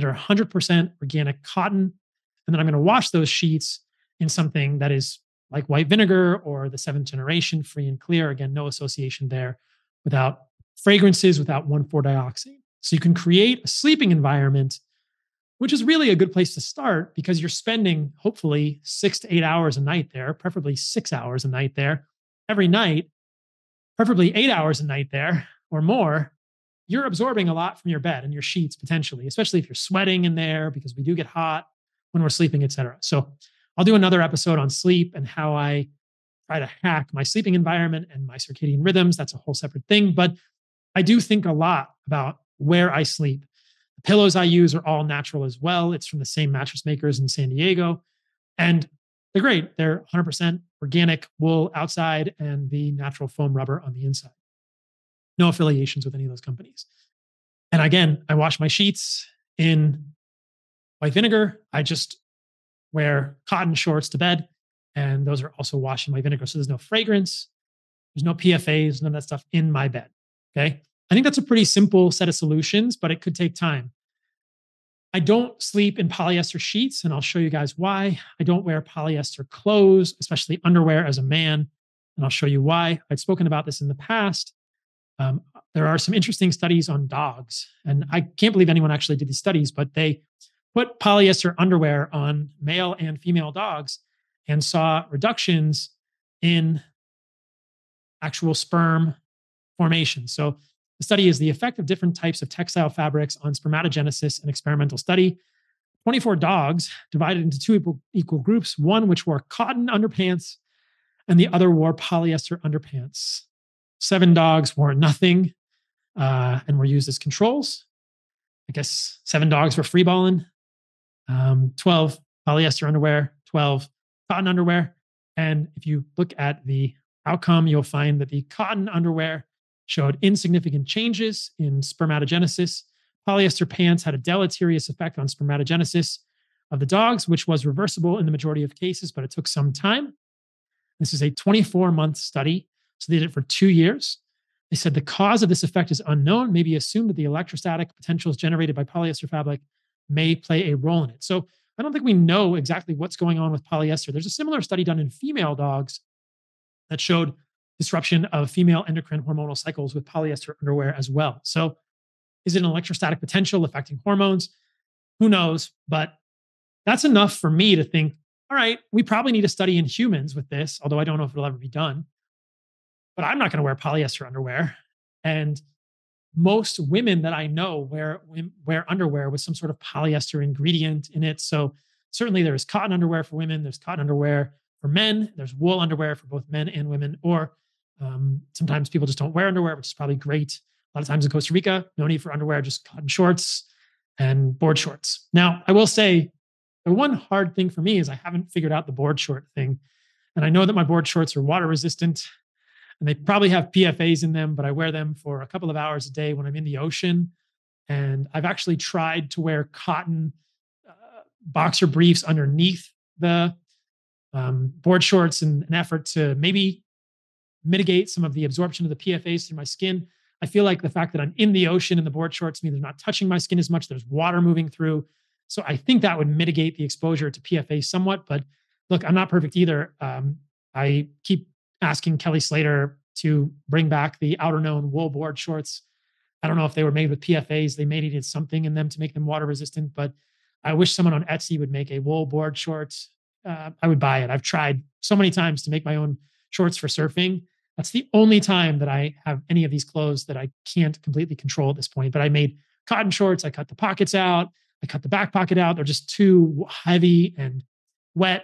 that are one hundred percent organic cotton. And then I'm going to wash those sheets in something that is like white vinegar or the seventh generation, free and clear. Again, no association there, without fragrances, without one four dioxane. So you can create a sleeping environment, which is really a good place to start because you're spending hopefully six to eight hours a night there, preferably six hours a night there every night, preferably eight hours a night there or more. You're absorbing a lot from your bed and your sheets potentially, especially if you're sweating in there because we do get hot when we're sleeping, et cetera. So I'll do another episode on sleep and how I try to hack my sleeping environment and my circadian rhythms. That's a whole separate thing. But I do think a lot about where I sleep. The pillows I use are all natural as well. It's from the same mattress makers in San Diego. And they're great. They're one hundred percent organic wool outside and the natural foam rubber on the inside. No affiliations with any of those companies. And again, I wash my sheets in white vinegar. I just wear cotton shorts to bed, and those are also washed in white vinegar. So there's no fragrance, there's no P F As, none of that stuff in my bed. Okay. I think that's a pretty simple set of solutions, but it could take time. I don't sleep in polyester sheets, and I'll show you guys why. I don't wear polyester clothes, especially underwear as a man, and I'll show you why. I've spoken about this in the past. Um, there are some interesting studies on dogs, and I can't believe anyone actually did these studies, but they put polyester underwear on male and female dogs and saw reductions in actual sperm formation. So the study is the effect of different types of textile fabrics on spermatogenesis, an experimental study. twenty-four dogs divided into two equal, equal groups, one which wore cotton underpants and the other wore polyester underpants. Seven dogs wore nothing uh, and were used as controls. I guess seven dogs were freeballing. Um, twelve polyester underwear, twelve cotton underwear. And if you look at the outcome, you'll find that the cotton underwear showed insignificant changes in spermatogenesis. Polyester pants had a deleterious effect on spermatogenesis of the dogs, which was reversible in the majority of cases, but it took some time. This is a twenty-four month study. So they did it for two years. They said the cause of this effect is unknown, maybe assumed that the electrostatic potentials generated by polyester fabric may play a role in it. So I don't think we know exactly what's going on with polyester. There's a similar study done in female dogs that showed disruption of female endocrine hormonal cycles with polyester underwear as well. So is it an electrostatic potential affecting hormones? Who knows? But that's enough for me to think, all right, we probably need a study in humans with this, although I don't know if it'll ever be done. But I'm not going to wear polyester underwear. And most women that I know wear, wear underwear with some sort of polyester ingredient in it. So certainly there's cotton underwear for women, there's cotton underwear for men, there's wool underwear for both men and women, or um, sometimes people just don't wear underwear, which is probably great. A lot of times in Costa Rica, no need for underwear, just cotton shorts and board shorts. Now, I will say the one hard thing for me is I haven't figured out the board short thing. And I know that my board shorts are water resistant and they probably have P F As in them, but I wear them for a couple of hours a day when I'm in the ocean. And I've actually tried to wear cotton uh, boxer briefs underneath the um, board shorts in an effort to maybe mitigate some of the absorption of the P F As through my skin. I feel like the fact that I'm in the ocean and the board shorts mean they're not touching my skin as much. There's water moving through. So I think that would mitigate the exposure to P F A somewhat. But look, I'm not perfect either. Um, I keep asking Kelly Slater to bring back the outer known wool board shorts. I don't know if they were made with P F As. They may needed something in them to make them water resistant, but I wish someone on Etsy would make a wool board short. Uh, I would buy it. I've tried so many times to make my own shorts for surfing. That's the only time that I have any of these clothes that I can't completely control at this point. But I made cotton shorts. I cut the pockets out. I cut the back pocket out. They're just too heavy and wet.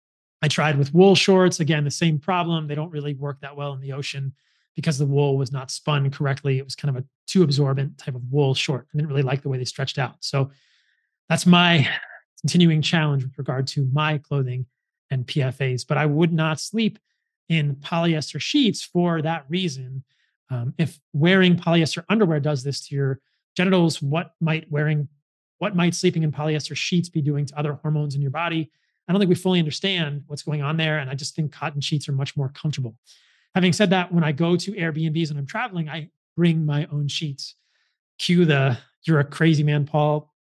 I tried with wool shorts. Again, the same problem. They don't really work that well in the ocean because the wool was not spun correctly. It was kind of a too absorbent type of wool short. I didn't really like the way they stretched out. So that's my continuing challenge with regard to my clothing and P F As. But I would not sleep in polyester sheets for that reason. Um, if wearing polyester underwear does this to your genitals, what might wearing, what might sleeping in polyester sheets be doing to other hormones in your body? I don't think we fully understand what's going on there. And I just think cotton sheets are much more comfortable. Having said that, when I go to Airbnbs and I'm traveling, I bring my own sheets. Cue the, you're a crazy man, Paul.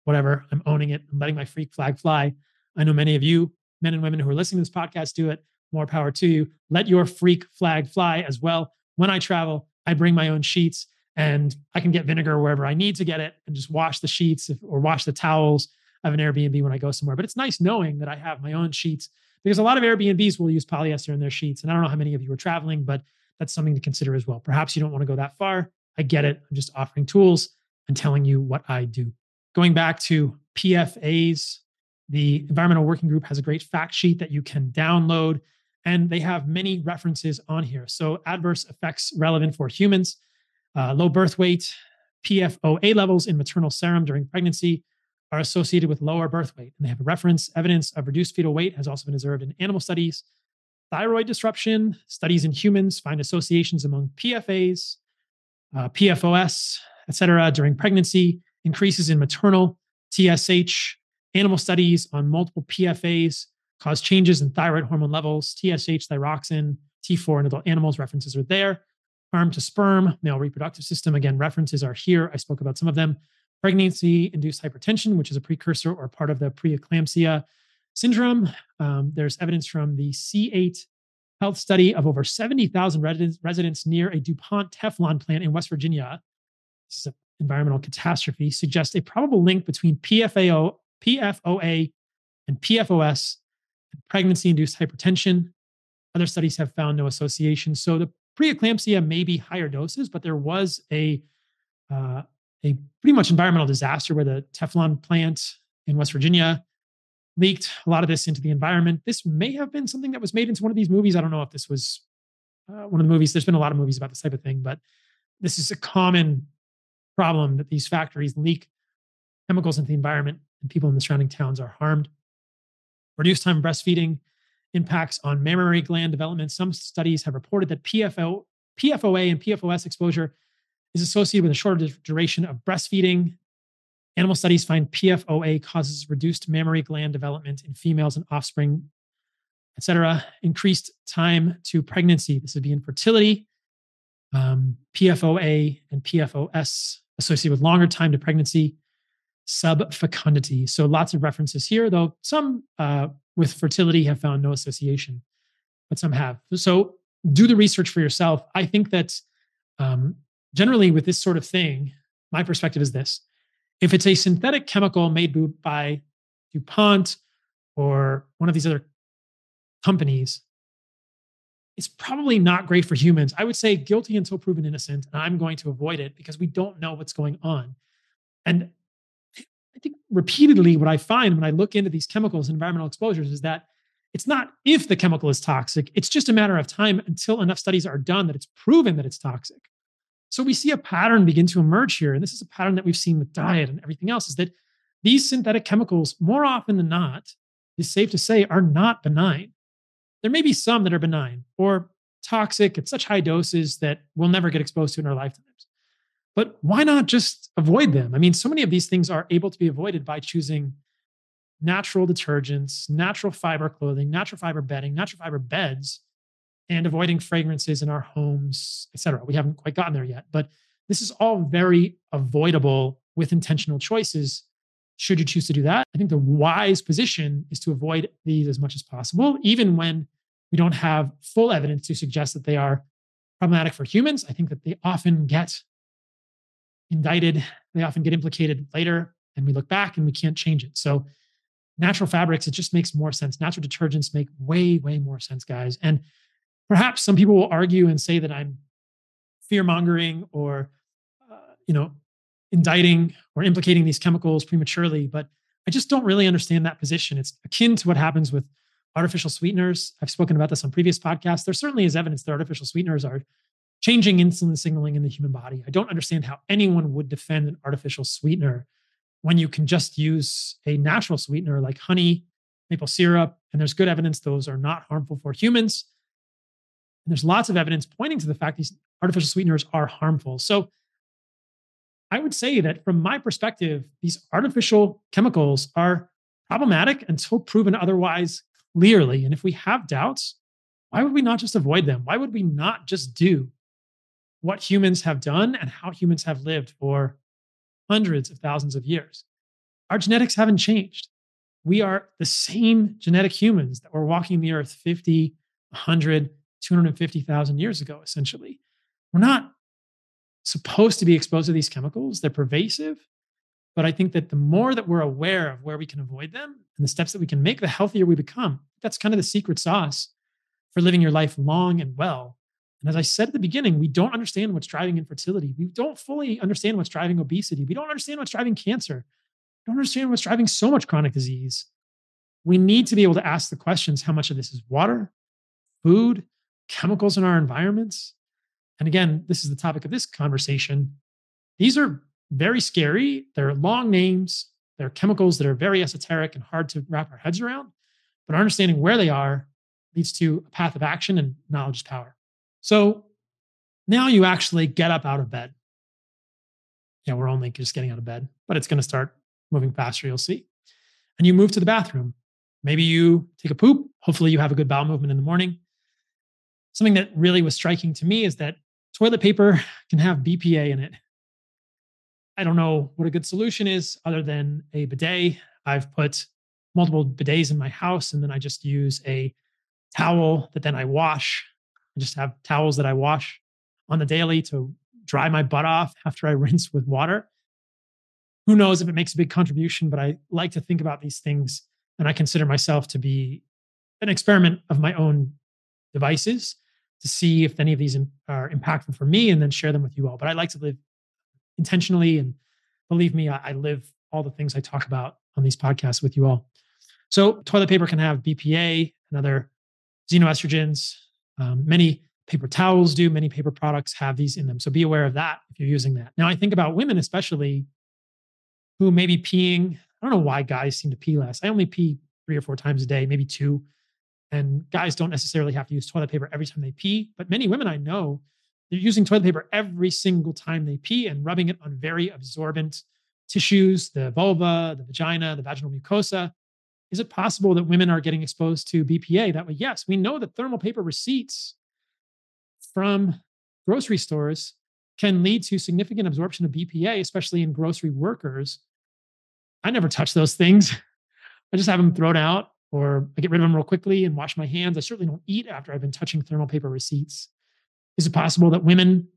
whatever, I'm owning it. I'm letting my freak flag fly. I know many of you, men and women who are listening to this podcast, do it. More power to you. Let your freak flag fly as well. When I travel, I bring my own sheets and I can get vinegar wherever I need to get it and just wash the sheets or wash the towels of an Airbnb when I go somewhere. But it's nice knowing that I have my own sheets because a lot of Airbnbs will use polyester in their sheets. And I don't know how many of you are traveling, but that's something to consider as well. Perhaps you don't want to go that far. I get it. I'm just offering tools and telling you what I do. Going back to P F As, the Environmental Working Group has a great fact sheet that you can download, and they have many references on here. So adverse effects relevant for humans, uh, low birth weight, P F O A levels in maternal serum during pregnancy are associated with lower birth weight. And they have a reference evidence of reduced fetal weight has also been observed in animal studies. Thyroid disruption, studies in humans find associations among P F As, uh, P F O S, et cetera, during pregnancy, increases in maternal T S H. Animal studies on multiple P F As cause changes in thyroid hormone levels, T S H, thyroxine, T four in adult animals. References are there. Harm to sperm, male reproductive system. Again, references are here. I spoke about some of them. Pregnancy-induced hypertension, which is a precursor or part of the preeclampsia syndrome. Um, there's evidence from the C eight health study of over seventy thousand residents, residents near a DuPont Teflon plant in West Virginia. This is an environmental catastrophe. Suggests a probable link between P F A O, P F O A and P F O S and pregnancy-induced hypertension. Other studies have found no association. So the preeclampsia may be higher doses, but there was a uh, a pretty much environmental disaster where the Teflon plant in West Virginia leaked a lot of this into the environment. This may have been something that was made into one of these movies. I don't know if this was uh, one of the movies. There's been a lot of movies about this type of thing, but this is a common problem that these factories leak chemicals into the environment and people in the surrounding towns are harmed. Reduced time breastfeeding impacts on mammary gland development. Some studies have reported that P F O, P F O A and P F O S exposure is associated with a shorter duration of breastfeeding. Animal studies find P F O A causes reduced mammary gland development in females and offspring, et cetera. Increased time to pregnancy. This would be infertility. Um, P F O A and P F O S associated with longer time to pregnancy. Subfecundity. So lots of references here, though some uh, with fertility have found no association, but some have. So do the research for yourself. I think that um, generally with this sort of thing, my perspective is this. If it's a synthetic chemical made by DuPont or one of these other companies, it's probably not great for humans. I would say guilty until proven innocent, and I'm going to avoid it because we don't know what's going on. And I think repeatedly what I find when I look into these chemicals and environmental exposures is that it's not if the chemical is toxic, it's just a matter of time until enough studies are done that it's proven that it's toxic. So we see a pattern begin to emerge here, and this is a pattern that we've seen with diet and everything else, is that these synthetic chemicals, more often than not, is safe to say, are not benign. There may be some that are benign or toxic at such high doses that we'll never get exposed to in our lifetimes. But why not just avoid them? I mean, so many of these things are able to be avoided by choosing natural detergents, natural fiber clothing, natural fiber bedding, natural fiber beds, and avoiding fragrances in our homes, et cetera. We haven't quite gotten there yet, but this is all very avoidable with intentional choices. Should you choose to do that? I think the wise position is to avoid these as much as possible, even when we don't have full evidence to suggest that they are problematic for humans. I think that they often get indicted, they often get implicated later, and we look back and we can't change it. So natural fabrics, it just makes more sense. Natural detergents make way, way more sense, guys. And perhaps some people will argue and say that I'm fear-mongering or, uh, you know, indicting or implicating these chemicals prematurely, but I just don't really understand that position. It's akin to what happens with artificial sweeteners. I've spoken about this on previous podcasts. There certainly is evidence that artificial sweeteners are changing insulin signaling in the human body. I don't understand how anyone would defend an artificial sweetener when you can just use a natural sweetener like honey, maple syrup, and there's good evidence those are not harmful for humans. And there's lots of evidence pointing to the fact these artificial sweeteners are harmful. So I would say that from my perspective, these artificial chemicals are problematic until proven otherwise clearly. And if we have doubts, why would we not just avoid them? Why would we not just do what humans have done and how humans have lived for hundreds of thousands of years? Our genetics haven't changed. We are the same genetic humans that were walking the earth fifty, one hundred, two hundred fifty thousand years ago, essentially. We're not supposed to be exposed to these chemicals. They're pervasive. But I think that the more that we're aware of where we can avoid them and the steps that we can make, the healthier we become. That's kind of the secret sauce for living your life long and well. And as I said at the beginning, we don't understand what's driving infertility. We don't fully understand what's driving obesity. We don't understand what's driving cancer. We don't understand what's driving so much chronic disease. We need to be able to ask the questions: how much of this is water, food, chemicals in our environments? And again, this is the topic of this conversation. These are very scary. They're long names. They're chemicals that are very esoteric and hard to wrap our heads around. But understanding where they are leads to a path of action, and knowledge is power. So now you actually get up out of bed. Yeah, we're only just getting out of bed, but it's going to start moving faster, you'll see. And you move to the bathroom. Maybe you take a poop. Hopefully you have a good bowel movement in the morning. Something that really was striking to me is that toilet paper can have B P A in it. I don't know what a good solution is other than a bidet. I've put multiple bidets in my house, and then I just use a towel that then I wash. I just have towels that I wash on the daily to dry my butt off after I rinse with water. Who knows if it makes a big contribution, but I like to think about these things, and I consider myself to be an experiment of my own devices to see if any of these are impactful for me, and then share them with you all. But I like to live intentionally, and believe me, I, I live all the things I talk about on these podcasts with you all. So toilet paper can have B P A and other xenoestrogens. Um, many paper towels do. Many paper products have these in them. So be aware of that if you're using that. Now, I think about women especially who may be peeing. I don't know why guys seem to pee less. I only pee three or four times a day, maybe two. And guys don't necessarily have to use toilet paper every time they pee. But many women I know, they're using toilet paper every single time they pee and rubbing it on very absorbent tissues, the vulva, the vagina, the vaginal mucosa. Is it possible that women are getting exposed to B P A that way? Yes, we know that thermal paper receipts from grocery stores can lead to significant absorption of B P A, especially in grocery workers. I never touch those things. I just have them thrown out, or I get rid of them real quickly and wash my hands. I certainly don't eat after I've been touching thermal paper receipts. Is it possible that women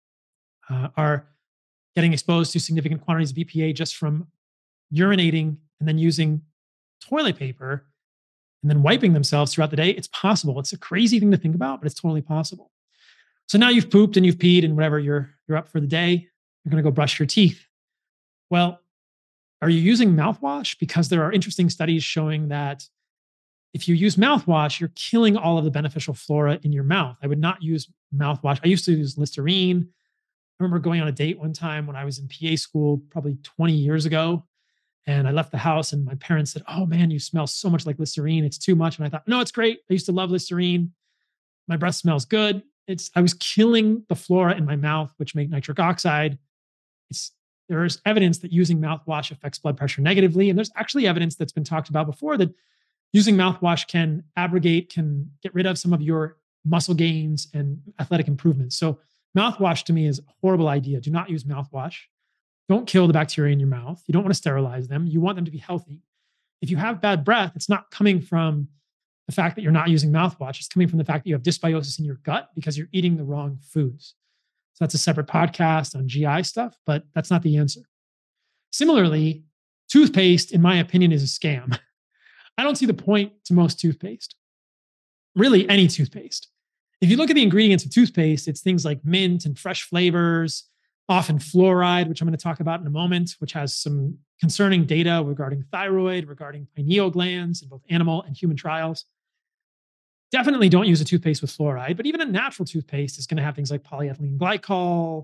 uh, are getting exposed to significant quantities of B P A just from urinating and then using toilet paper and then wiping themselves throughout the day? It's possible. It's a crazy thing to think about, but it's totally possible. So now you've pooped and you've peed and whatever, you're, you're up for the day. You're going to go brush your teeth. Well, are you using mouthwash? Because there are interesting studies showing that if you use mouthwash, you're killing all of the beneficial flora in your mouth. I would not use mouthwash. I used to use Listerine. I remember going on a date one time when I was in P A school, probably twenty years ago. And I left the house and my parents said, "Oh man, you smell so much like Listerine. It's too much." And I thought, no, it's great. I used to love Listerine. My breath smells good. It's, I was killing the flora in my mouth, which make nitric oxide. It's, there's evidence that using mouthwash affects blood pressure negatively. And there's actually evidence that's been talked about before that using mouthwash can abrogate, can get rid of some of your muscle gains and athletic improvements. So mouthwash to me is a horrible idea. Do not use mouthwash. Don't kill the bacteria in your mouth. You don't want to sterilize them. You want them to be healthy. If you have bad breath, it's not coming from the fact that you're not using mouthwash. It's coming from the fact that you have dysbiosis in your gut because you're eating the wrong foods. So that's a separate podcast on G I stuff, but that's not the answer. Similarly, toothpaste, in my opinion, is a scam. I don't see the point to most toothpaste. Really, any toothpaste. If you look at the ingredients of toothpaste, it's things like mint and fresh flavors, often fluoride, which I'm going to talk about in a moment, which has some concerning data regarding thyroid, regarding pineal glands in both animal and human trials. Definitely don't use a toothpaste with fluoride, but even a natural toothpaste is going to have things like polyethylene glycol,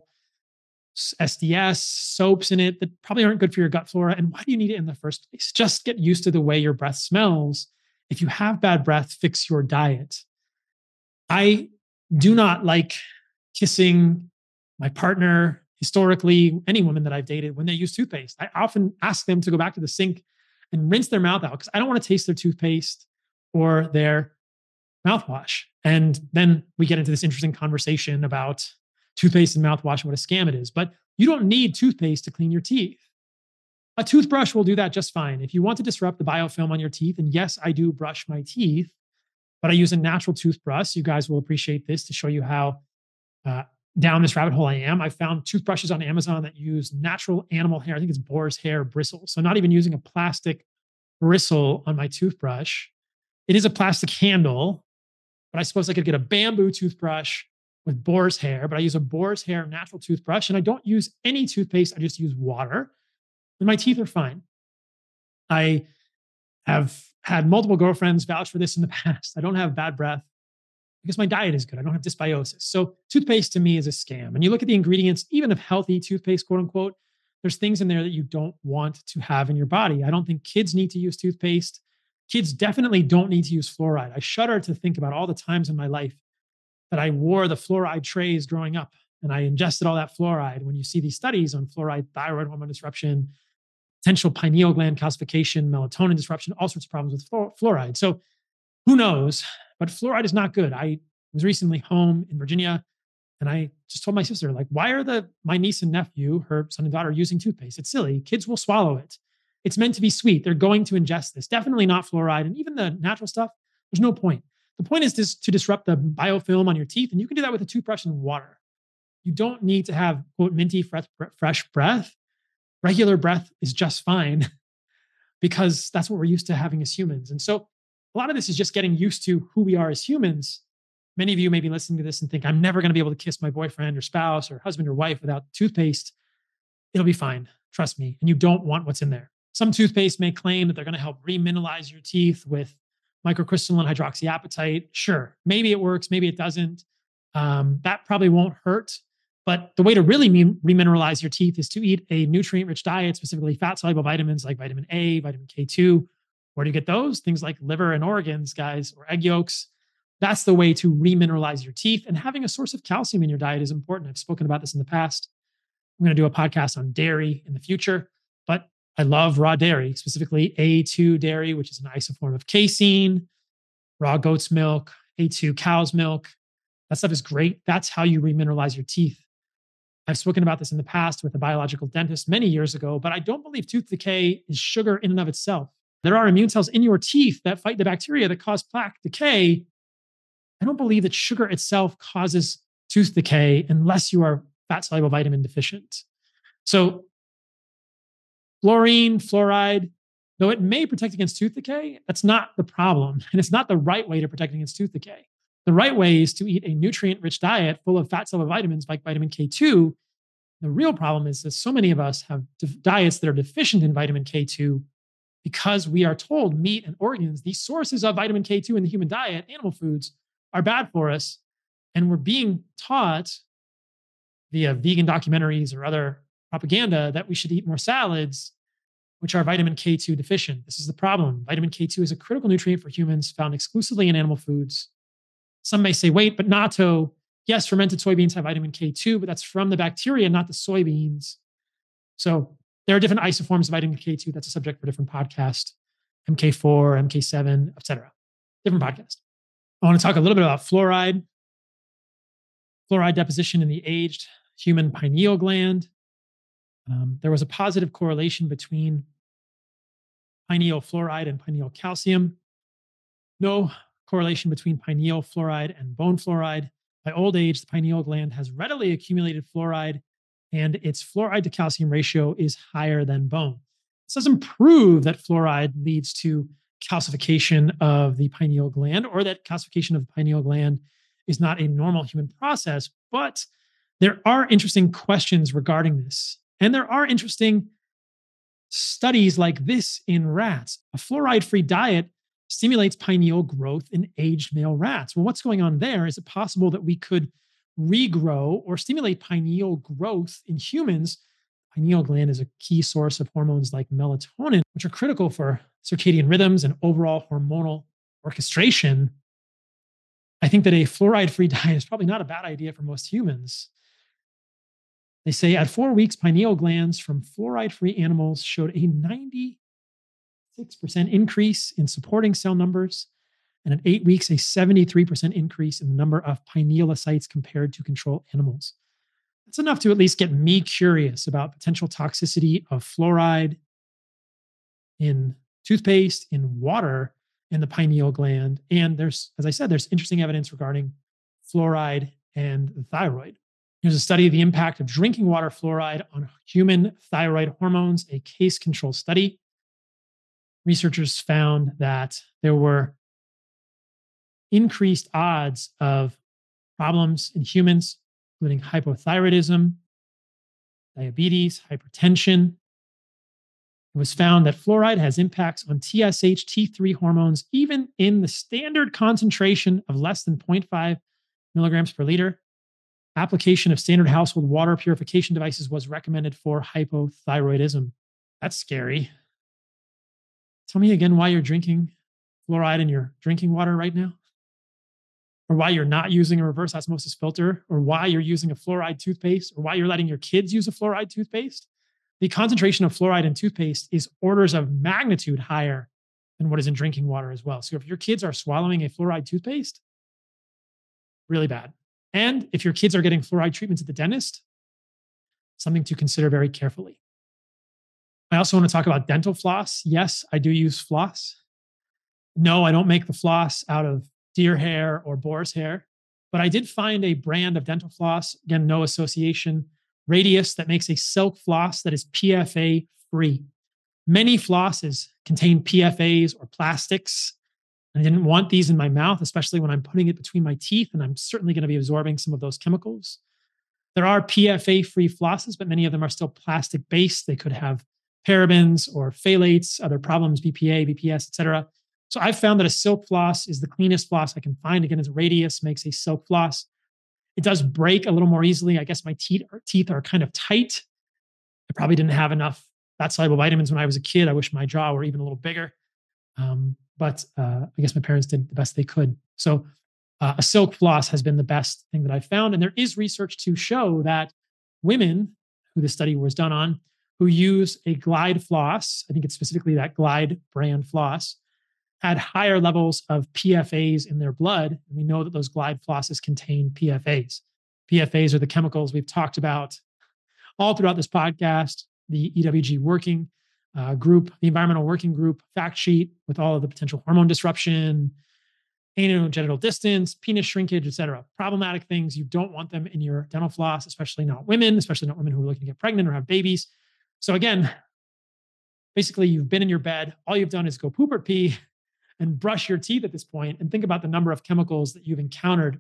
S D S, soaps in it that probably aren't good for your gut flora. And why do you need it in the first place? Just get used to the way your breath smells. If you have bad breath, fix your diet. I do not like kissing my partner, historically, any woman that I've dated, when they use toothpaste. I often ask them to go back to the sink and rinse their mouth out because I don't want to taste their toothpaste or their mouthwash. And then we get into this interesting conversation about toothpaste and mouthwash and what a scam it is. But you don't need toothpaste to clean your teeth. A toothbrush will do that just fine. If you want to disrupt the biofilm on your teeth, and yes, I do brush my teeth, but I use a natural toothbrush. You guys will appreciate this to show you how uh, down this rabbit hole I am. I found toothbrushes on Amazon that use natural animal hair. I think it's boar's hair bristles. So not even using a plastic bristle on my toothbrush. It is a plastic handle, but I suppose I could get a bamboo toothbrush with boar's hair, but I use a boar's hair natural toothbrush and I don't use any toothpaste. I just use water and my teeth are fine. I have had multiple girlfriends vouch for this in the past. I don't have bad breath because my diet is good. I don't have dysbiosis. So toothpaste to me is a scam. And you look at the ingredients, even of healthy toothpaste, quote unquote, there's things in there that you don't want to have in your body. I don't think kids need to use toothpaste. Kids definitely don't need to use fluoride. I shudder to think about all the times in my life that I wore the fluoride trays growing up and I ingested all that fluoride. When you see these studies on fluoride, thyroid hormone disruption, potential pineal gland calcification, melatonin disruption, all sorts of problems with fluoride. So who knows? But fluoride is not good. I was recently home in Virginia and I just told my sister, like, why are the my niece and nephew, her son and daughter, using toothpaste? It's silly. Kids will swallow it. It's meant to be sweet. They're going to ingest this. Definitely not fluoride. And even the natural stuff, there's no point. The point is just to disrupt the biofilm on your teeth. And you can do that with a toothbrush and water. You don't need to have, quote, minty, fresh breath. Regular breath is just fine because that's what we're used to having as humans. And so a lot of this is just getting used to who we are as humans. Many of you may be listening to this and think, I'm never going to be able to kiss my boyfriend or spouse or husband or wife without toothpaste. It'll be fine. Trust me. And you don't want what's in there. Some toothpaste may claim that they're going to help remineralize your teeth with microcrystalline hydroxyapatite. Sure. Maybe it works. Maybe it doesn't. Um, that probably won't hurt. But the way to really remineralize your teeth is to eat a nutrient-rich diet, specifically fat-soluble vitamins like vitamin A, vitamin K two. Where do you get those? Things like liver and organs, guys, or egg yolks. That's the way to remineralize your teeth. And having a source of calcium in your diet is important. I've spoken about this in the past. I'm going to do a podcast on dairy in the future, but I love raw dairy, specifically A two dairy, which is an isoform of casein, raw goat's milk, A two cow's milk. That stuff is great. That's how you remineralize your teeth. I've spoken about this in the past with a biological dentist many years ago, but I don't believe tooth decay is sugar in and of itself. There are immune cells in your teeth that fight the bacteria that cause plaque decay. I don't believe that sugar itself causes tooth decay unless you are fat-soluble vitamin deficient. So fluorine, fluoride, though it may protect against tooth decay, that's not the problem. And it's not the right way to protect against tooth decay. The right way is to eat a nutrient-rich diet full of fat-soluble vitamins like vitamin K two. The real problem is that so many of us have diets that are deficient in vitamin K two because we are told meat and organs, these sources of vitamin K two in the human diet, animal foods, are bad for us. And we're being taught via vegan documentaries or other propaganda that we should eat more salads, which are vitamin K two deficient. This is the problem. Vitamin K two is a critical nutrient for humans found exclusively in animal foods. Some may say, wait, but natto, yes, fermented soybeans have vitamin K two, but that's from the bacteria, not the soybeans. So there are different isoforms of vitamin K two. That's a subject for a different podcast. M K four, M K seven, et cetera. Different podcast. I want to talk a little bit about fluoride. Fluoride deposition in the aged human pineal gland. Um, there was a positive correlation between pineal fluoride and pineal calcium. No correlation between pineal fluoride and bone fluoride. By old age, the pineal gland has readily accumulated fluoride, and its fluoride to calcium ratio is higher than bone. This doesn't prove that fluoride leads to calcification of the pineal gland or that calcification of the pineal gland is not a normal human process, but there are interesting questions regarding this. And there are interesting studies like this in rats. A fluoride-free diet stimulates pineal growth in aged male rats. Well, what's going on there? Is it possible that we could regrow or stimulate pineal growth in humans? Pineal gland is a key source of hormones like melatonin, which are critical for circadian rhythms and overall hormonal orchestration. I think that a fluoride-free diet is probably not a bad idea for most humans. They say at four weeks, pineal glands from fluoride-free animals showed a ninety-six percent increase in supporting cell numbers, and at eight weeks, a seventy-three percent increase in the number of pinealocytes compared to control animals. That's enough to at least get me curious about potential toxicity of fluoride in toothpaste, in water, in the pineal gland. And there's, as I said, there's interesting evidence regarding fluoride and the thyroid. Here's a study of the impact of drinking water fluoride on human thyroid hormones, a case control study. Researchers found that there were increased odds of problems in humans, including hypothyroidism, diabetes, hypertension. It was found that fluoride has impacts on T S H, T three hormones, even in the standard concentration of less than zero point five milligrams per liter. Application of standard household water purification devices was recommended for hypothyroidism. That's scary. Tell me again why you're drinking fluoride in your drinking water right now, or why you're not using a reverse osmosis filter, or why you're using a fluoride toothpaste, or why you're letting your kids use a fluoride toothpaste. The concentration of fluoride in toothpaste is orders of magnitude higher than what is in drinking water as well. So if your kids are swallowing a fluoride toothpaste, really bad. And if your kids are getting fluoride treatments at the dentist, something to consider very carefully. I also want to talk about dental floss. Yes, I do use floss. No, I don't make the floss out of deer hair or boar's hair, but I did find a brand of dental floss, again, no association, Radius, that makes a silk floss that is P F A free. Many flosses contain P F As or plastics. I didn't want these in my mouth, especially when I'm putting it between my teeth, and I'm certainly going to be absorbing some of those chemicals. There are P F A-free flosses, but many of them are still plastic-based. They could have parabens or phthalates, other problems, B P A, B P S, et cetera. So I've found that a silk floss is the cleanest floss I can find. Again, it's Radius, makes a silk floss. It does break a little more easily. I guess my teeth are, teeth are kind of tight. I probably didn't have enough fat-soluble vitamins when I was a kid. I wish my jaw were even a little bigger. Um, but uh, I guess my parents did the best they could. So uh, a silk floss has been the best thing that I've found. And there is research to show that women, who the study was done on, who use a Glide floss, I think it's specifically that Glide brand floss, had higher levels of P F As in their blood. And we know that those Glide flosses contain P F As. P F As are the chemicals we've talked about all throughout this podcast, the E W G working uh, group, the environmental working group fact sheet with all of the potential hormone disruption, anogenital distance, penis shrinkage, et cetera. Problematic things. You don't want them in your dental floss, especially not women, especially not women who are looking to get pregnant or have babies. So again, basically you've been in your bed. All you've done is go poop or pee and brush your teeth at this point, and think about the number of chemicals that you've encountered.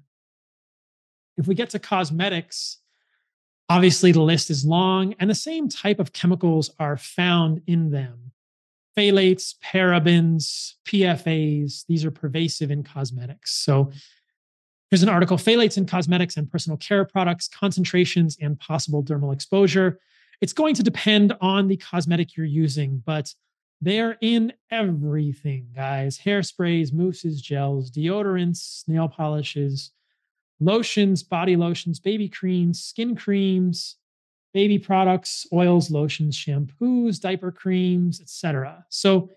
If we get to cosmetics, obviously the list is long, and the same type of chemicals are found in them. Phthalates, parabens, P F As, these are pervasive in cosmetics. So here's an article, Phthalates in Cosmetics and Personal Care Products, Concentrations and Possible Dermal Exposure. It's going to depend on the cosmetic you're using, but they're in everything, guys. Hairsprays, mousses, gels, deodorants, nail polishes, lotions, body lotions, baby creams, skin creams, baby products, oils, lotions, shampoos, diaper creams, et cetera. So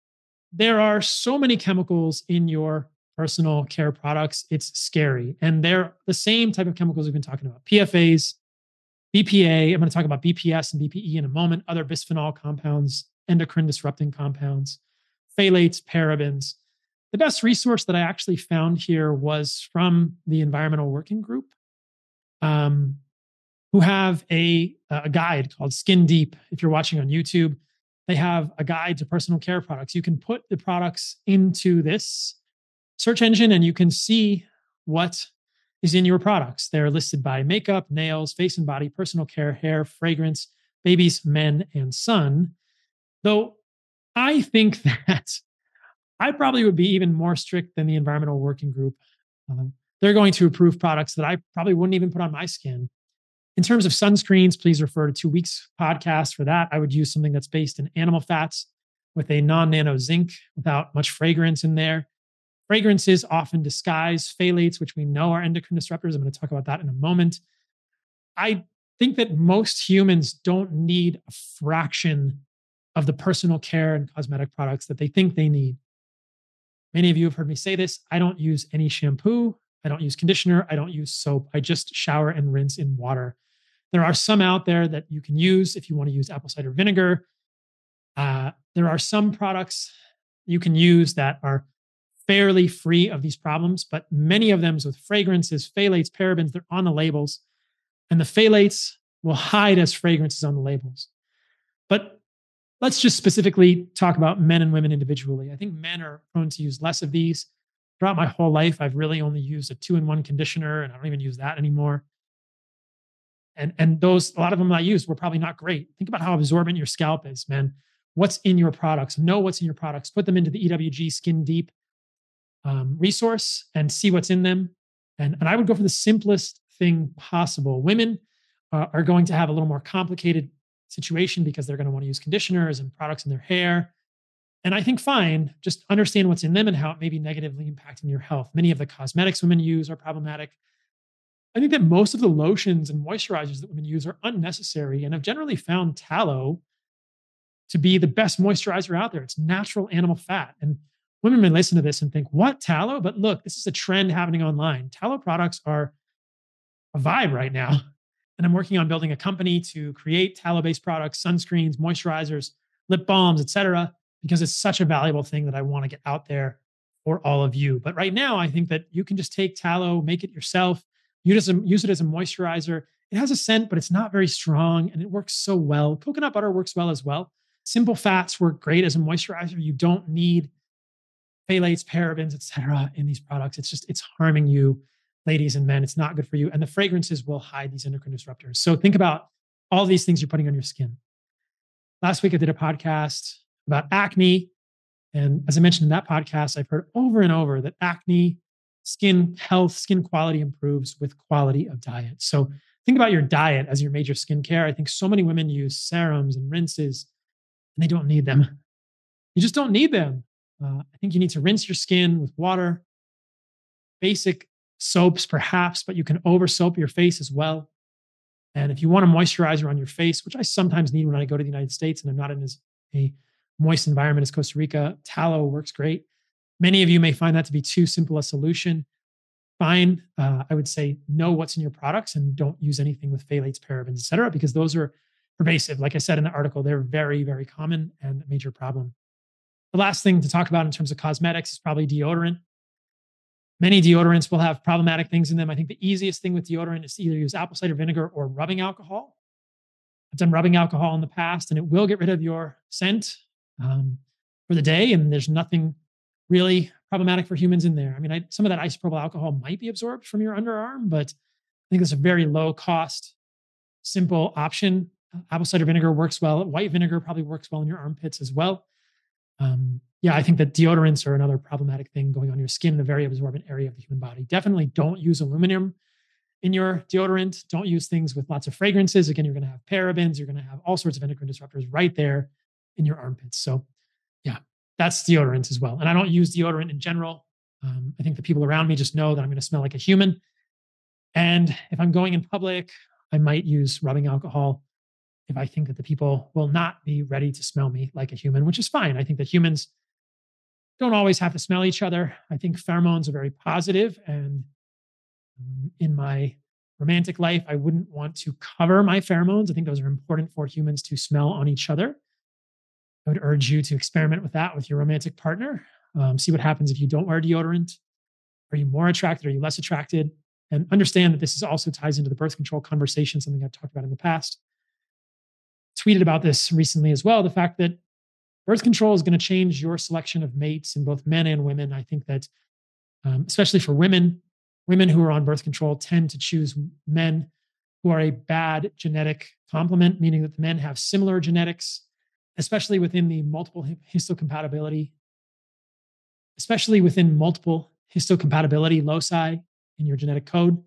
there are so many chemicals in your personal care products. It's scary. And they're the same type of chemicals we've been talking about. P F As, B P A. I'm going to talk about B P S and B P E in a moment. Other bisphenol compounds, endocrine disrupting compounds, phthalates, parabens. The best resource that I actually found here was from the Environmental Working Group, um, who have a, a guide called Skin Deep. If you're watching on YouTube, they have a guide to personal care products. You can put the products into this search engine and you can see what is in your products. They're listed by makeup, nails, face and body, personal care, hair, fragrance, babies, men, and sun. Though I think that I probably would be even more strict than the Environmental Working Group. Um, they're going to approve products that I probably wouldn't even put on my skin. In terms of sunscreens, please refer to two weeks podcast for that. I would use something that's based in animal fats with a non-nano zinc without much fragrance in there. Fragrances often disguise phthalates, which we know are endocrine disruptors. I'm going to talk about that in a moment. I think that most humans don't need a fraction of the personal care and cosmetic products that they think they need. Many of you have heard me say this. I don't use any shampoo. I don't use conditioner. I don't use soap. I just shower and rinse in water. There are some out there that you can use if you want to use apple cider vinegar. Uh, There are some products you can use that are fairly free of these problems, but many of them with fragrances, phthalates, parabens, they're on the labels, and the phthalates will hide as fragrances on the labels. But let's just specifically talk about men and women individually. I think men are prone to use less of these. Throughout my whole life, I've really only used a two-in-one conditioner, and I don't even use that anymore. And, and those, a lot of them I used were probably not great. Think about how absorbent your scalp is, man. What's in your products? Know what's in your products. Put them into the E W G Skin Deep um, resource and see what's in them. And, and I would go for the simplest thing possible. Women uh, are going to have a little more complicated situation because they're going to want to use conditioners and products in their hair. And I think fine, just understand what's in them and how it may be negatively impacting your health. Many of the cosmetics women use are problematic. I think that most of the lotions and moisturizers that women use are unnecessary, and I've generally found tallow to be the best moisturizer out there. It's natural animal fat. And women may listen to this and think, what, tallow? But look, this is a trend happening online. Tallow products are a vibe right now. And I'm working on building a company to create tallow-based products, sunscreens, moisturizers, lip balms, et cetera, because it's such a valuable thing that I want to get out there for all of you. But right now, I think that you can just take tallow, make it yourself, use it, use it as a moisturizer. It has a scent, but it's not very strong, and it works so well. Coconut butter works well as well. Simple fats work great as a moisturizer. You don't need phthalates, parabens, et cetera in these products. It's just, it's harming you, ladies and men. It's not good for you. And the fragrances will hide these endocrine disruptors. So think about all these things you're putting on your skin. Last week, I did a podcast about acne. And as I mentioned in that podcast, I've heard over and over that acne, skin health, skin quality improves with quality of diet. So think about your diet as your major skincare. I think so many women use serums and rinses, and they don't need them. You just don't need them. Uh, I think you need to rinse your skin with water, basic soaps perhaps, but you can over soap your face as well. And if you want a moisturizer on your face, which I sometimes need when I go to the United States and I'm not in as a moist environment as Costa Rica, tallow works great. Many of you may find that to be too simple a solution. Fine. Uh, I would say know what's in your products and don't use anything with phthalates, parabens, et cetera, because those are pervasive. Like I said in the article, they're very, very common and a major problem. The last thing to talk about in terms of cosmetics is probably deodorant. Many deodorants will have problematic things in them. I think the easiest thing with deodorant is to either use apple cider vinegar or rubbing alcohol. I've done rubbing alcohol in the past, and it will get rid of your scent um, for the day, and there's nothing really problematic for humans in there. I mean, I, some of that isopropyl alcohol might be absorbed from your underarm, but I think it's a very low cost, simple option. Uh, apple cider vinegar works well. White vinegar probably works well in your armpits as well. Um, yeah, I think that deodorants are another problematic thing going on in your skin in a very absorbent area of the human body. Definitely don't use aluminum in your deodorant. Don't use things with lots of fragrances. Again, you're going to have parabens. You're going to have all sorts of endocrine disruptors right there in your armpits. So yeah, that's deodorant as well. And I don't use deodorant in general. Um, I think the people around me just know that I'm going to smell like a human. And if I'm going in public, I might use rubbing alcohol if I think that the people will not be ready to smell me like a human, which is fine. I think that humans don't always have to smell each other. I think pheromones are very positive, and um, in my romantic life, I wouldn't want to cover my pheromones. I think those are important for humans to smell on each other. I would urge you to experiment with that with your romantic partner. Um, see what happens if you don't wear deodorant. Are you more attracted? Are you less attracted? And understand that this is also ties into the birth control conversation, something I've talked about in the past. Tweeted about this recently as well, the fact that birth control is going to change your selection of mates in both men and women. I think that, um, especially for women, women who are on birth control tend to choose men who are a bad genetic complement, meaning that the men have similar genetics, especially within the multiple histocompatibility, especially within multiple histocompatibility loci in your genetic code.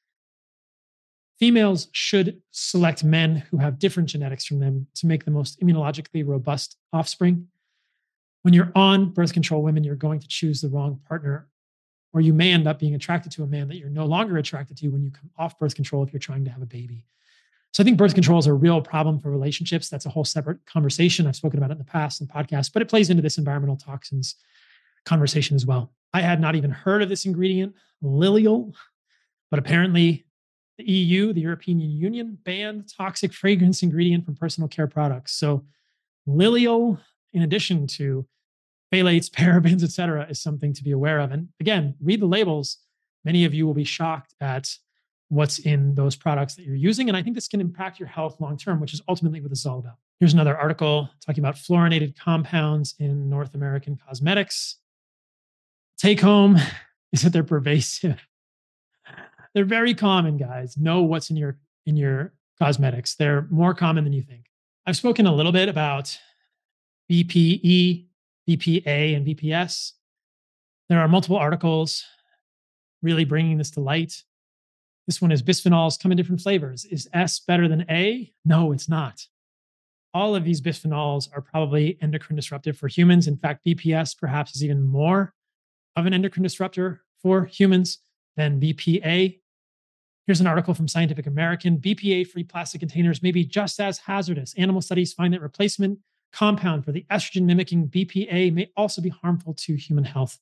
Females should select men who have different genetics from them to make the most immunologically robust offspring. When you're on birth control, women, you're going to choose the wrong partner, or you may end up being attracted to a man that you're no longer attracted to when you come off birth control if you're trying to have a baby. So I think birth control is a real problem for relationships. That's a whole separate conversation. I've spoken about it in the past in podcasts, but it plays into this environmental toxins conversation as well. I had not even heard of this ingredient, Lilial, but apparently the E U, the European Union, banned toxic fragrance ingredient from personal care products. So Lilial in addition to phthalates, parabens, et cetera, is something to be aware of. And again, read the labels. Many of you will be shocked at what's in those products that you're using. And I think this can impact your health long term, which is ultimately what this is all about. Here's another article talking about fluorinated compounds in North American cosmetics. Take home is that they're pervasive. They're very common, guys. Know what's in your in your cosmetics. They're more common than you think. I've spoken a little bit about B P E, B P A, and B P S. There are multiple articles really bringing this to light. This one is bisphenols come in different flavors. Is S better than A? No, it's not. All of these bisphenols are probably endocrine disruptive for humans. In fact, B P S perhaps is even more of an endocrine disruptor for humans than B P A. Here's an article from Scientific American. B P A-free plastic containers may be just as hazardous. Animal studies find that replacement compound for the estrogen-mimicking B P A may also be harmful to human health.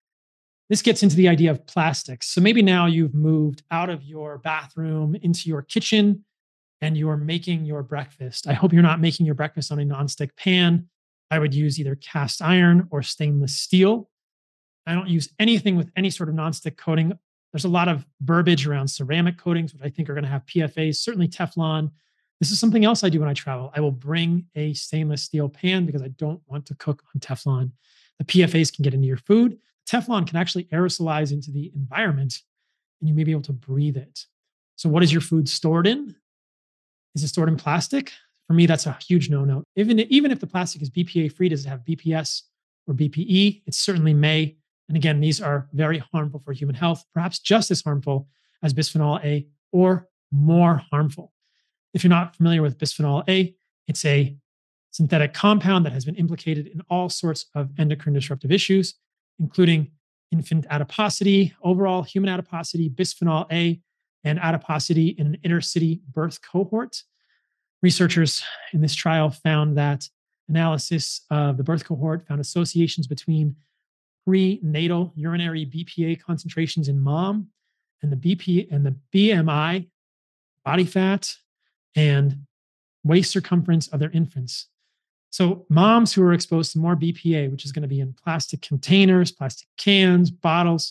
This gets into the idea of plastics. So maybe now you've moved out of your bathroom into your kitchen and you're making your breakfast. I hope you're not making your breakfast on a nonstick pan. I would use either cast iron or stainless steel. I don't use anything with any sort of nonstick coating. There's a lot of verbiage around ceramic coatings, which I think are going to have P F As, certainly Teflon. This is something else I do when I travel. I will bring a stainless steel pan because I don't want to cook on Teflon. The P F As can get into your food. Teflon can actually aerosolize into the environment and you may be able to breathe it. So what is your food stored in? Is it stored in plastic? For me, that's a huge no-no. Even, even if the plastic is B P A-free, does it have B P S or B P E? It certainly may. And again, these are very harmful for human health, perhaps just as harmful as bisphenol A or more harmful. If you're not familiar with bisphenol A, it's a synthetic compound that has been implicated in all sorts of endocrine disruptive issues, including infant adiposity, overall human adiposity, bisphenol A, and adiposity in an inner city birth cohort. Researchers in this trial found that analysis of the birth cohort found associations between prenatal urinary B P A concentrations in mom and the B P and the B M I, body fat, and waist circumference of their infants. So moms who are exposed to more B P A, which is going to be in plastic containers, plastic cans, bottles,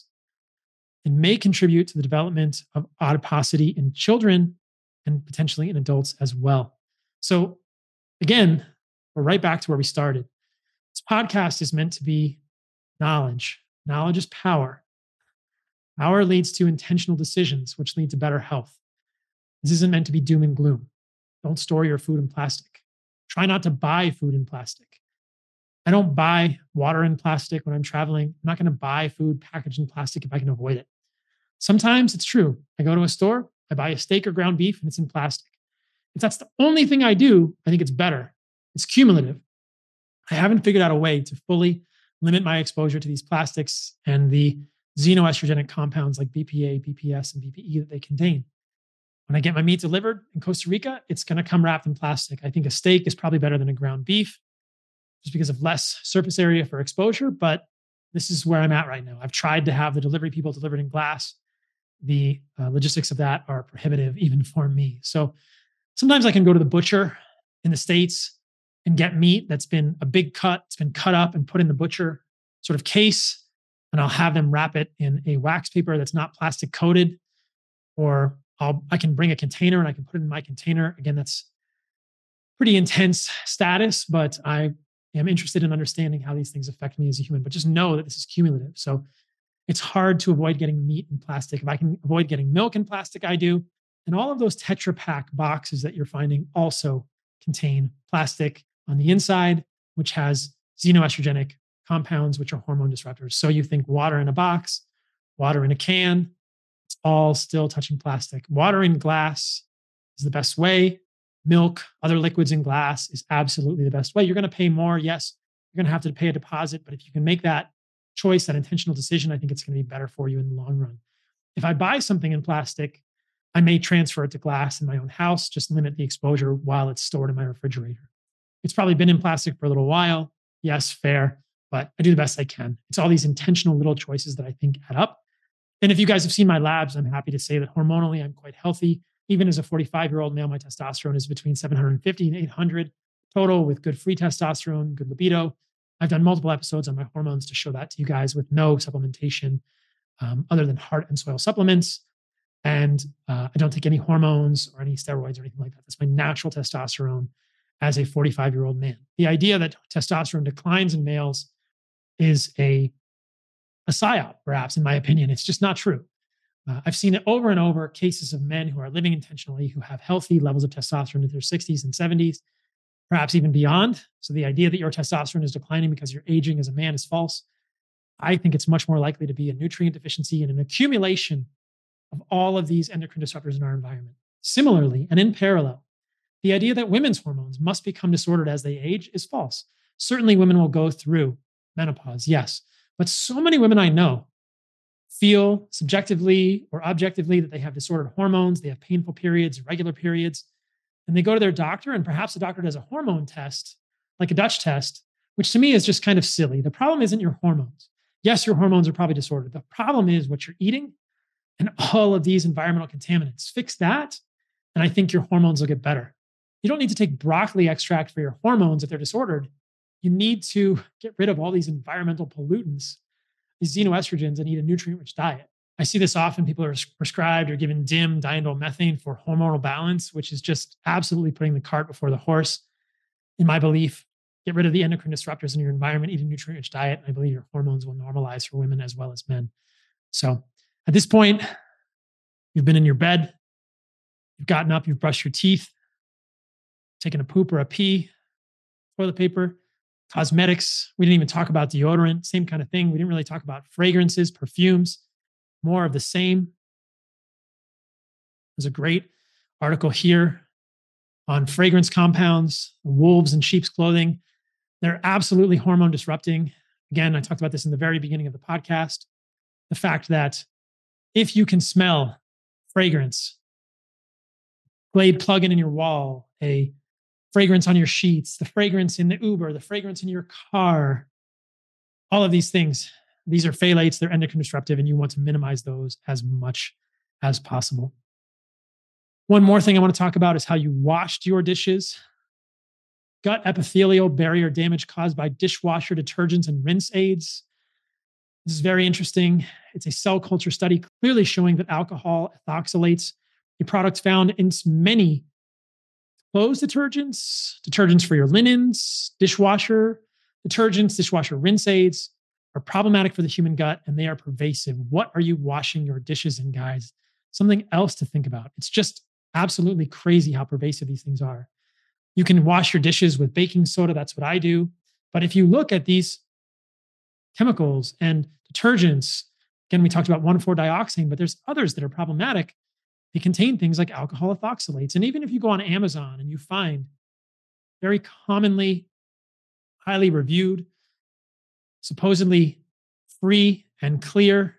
and may contribute to the development of adiposity in children and potentially in adults as well. So again, we're right back to where we started. This podcast is meant to be knowledge. Knowledge is power. Power leads to intentional decisions, which lead to better health. This isn't meant to be doom and gloom. Don't store your food in plastic. Try not to buy food in plastic. I don't buy water in plastic when I'm traveling. I'm not going to buy food packaged in plastic if I can avoid it. Sometimes it's true. I go to a store, I buy a steak or ground beef, and it's in plastic. If that's the only thing I do, I think it's better. It's cumulative. I haven't figured out a way to fully limit my exposure to these plastics and the xenoestrogenic compounds like B P A, B P S, and B P E that they contain. When I get my meat delivered in Costa Rica, it's going to come wrapped in plastic. I think a steak is probably better than a ground beef just because of less surface area for exposure, but this is where I'm at right now. I've tried to have the delivery people delivered in glass. The uh, logistics of that are prohibitive even for me. So sometimes I can go to the butcher in the States and get meat that's been a big cut. It's been cut up and put in the butcher sort of case, and I'll have them wrap it in a wax paper that's not plastic coated, or I'll, I can bring a container and I can put it in my container. Again, that's pretty intense status, but I am interested in understanding how these things affect me as a human, but just know that this is cumulative. So it's hard to avoid getting meat in plastic. If I can avoid getting milk in plastic, I do. And all of those Tetra Pak boxes that you're finding also contain plastic on the inside, which has xenoestrogenic compounds, which are hormone disruptors. So you think water in a box, water in a can, it's all still touching plastic. Water in glass is the best way. Milk, other liquids in glass is absolutely the best way. You're going to pay more. Yes, you're going to have to pay a deposit, but if you can make that choice, that intentional decision, I think it's going to be better for you in the long run. If I buy something in plastic, I may transfer it to glass in my own house, just limit the exposure while it's stored in my refrigerator. It's probably been in plastic for a little while. Yes, fair, but I do the best I can. It's all these intentional little choices that I think add up. And if you guys have seen my labs, I'm happy to say that hormonally, I'm quite healthy. Even as a forty-five-year-old male, my testosterone is between seven hundred fifty and eight hundred. total with good free testosterone, good libido. I've done multiple episodes on my hormones to show that to you guys with no supplementation um, other than heart and soil supplements. And uh, I don't take any hormones or any steroids or anything like that. That's my natural testosterone as a forty-five year old man. The idea that testosterone declines in males is a, a psyop, perhaps, in my opinion. It's just not true. Uh, I've seen it over and over, cases of men who are living intentionally, who have healthy levels of testosterone in their sixties and seventies, perhaps even beyond. So the idea that your testosterone is declining because you're aging as a man is false. I think it's much more likely to be a nutrient deficiency and an accumulation of all of these endocrine disruptors in our environment. Similarly, and in parallel, the idea that women's hormones must become disordered as they age is false. Certainly, women will go through menopause, yes. But so many women I know feel subjectively or objectively that they have disordered hormones, they have painful periods, irregular periods, and they go to their doctor, and perhaps the doctor does a hormone test, like a Dutch test, which to me is just kind of silly. The problem isn't your hormones. Yes, your hormones are probably disordered. The problem is what you're eating and all of these environmental contaminants. Fix that, and I think your hormones will get better. You don't need to take broccoli extract for your hormones if they're disordered. You need to get rid of all these environmental pollutants, these xenoestrogens, and eat a nutrient-rich diet. I see this often. People are prescribed or given D I M, diindolylmethane, for hormonal balance, which is just absolutely putting the cart before the horse. In my belief, get rid of the endocrine disruptors in your environment, eat a nutrient-rich diet, and I believe your hormones will normalize for women as well as men. So at this point, you've been in your bed, you've gotten up, you've brushed your teeth, taken a poop or a pee, toilet paper, cosmetics. We didn't even talk about deodorant, same kind of thing. We didn't really talk about fragrances, perfumes, more of the same. There's a great article here on fragrance compounds, wolves in sheep's clothing. They're absolutely hormone disrupting. Again, I talked about this in the very beginning of the podcast. The fact that if you can smell fragrance, Glade plug-in in your wall, a fragrance on your sheets, the fragrance in the Uber, the fragrance in your car, all of these things, these are phthalates, they're endocrine disruptive, and you want to minimize those as much as possible. One more thing I want to talk about is how you washed your dishes. Gut epithelial barrier damage caused by dishwasher detergents and rinse aids. This is very interesting. It's a cell culture study clearly showing that alcohol ethoxylates, a product found in many clothes detergents, detergents for your linens, dishwasher detergents, dishwasher rinse aids, are problematic for the human gut, and they are pervasive. What are you washing your dishes in, guys? Something else to think about. It's just absolutely crazy how pervasive these things are. You can wash your dishes with baking soda. That's what I do. But if you look at these chemicals and detergents, again, we talked about one four dioxane, but there's others that are problematic. They contain things like alcohol ethoxylates. And even if you go on Amazon and you find very commonly, highly reviewed, supposedly free and clear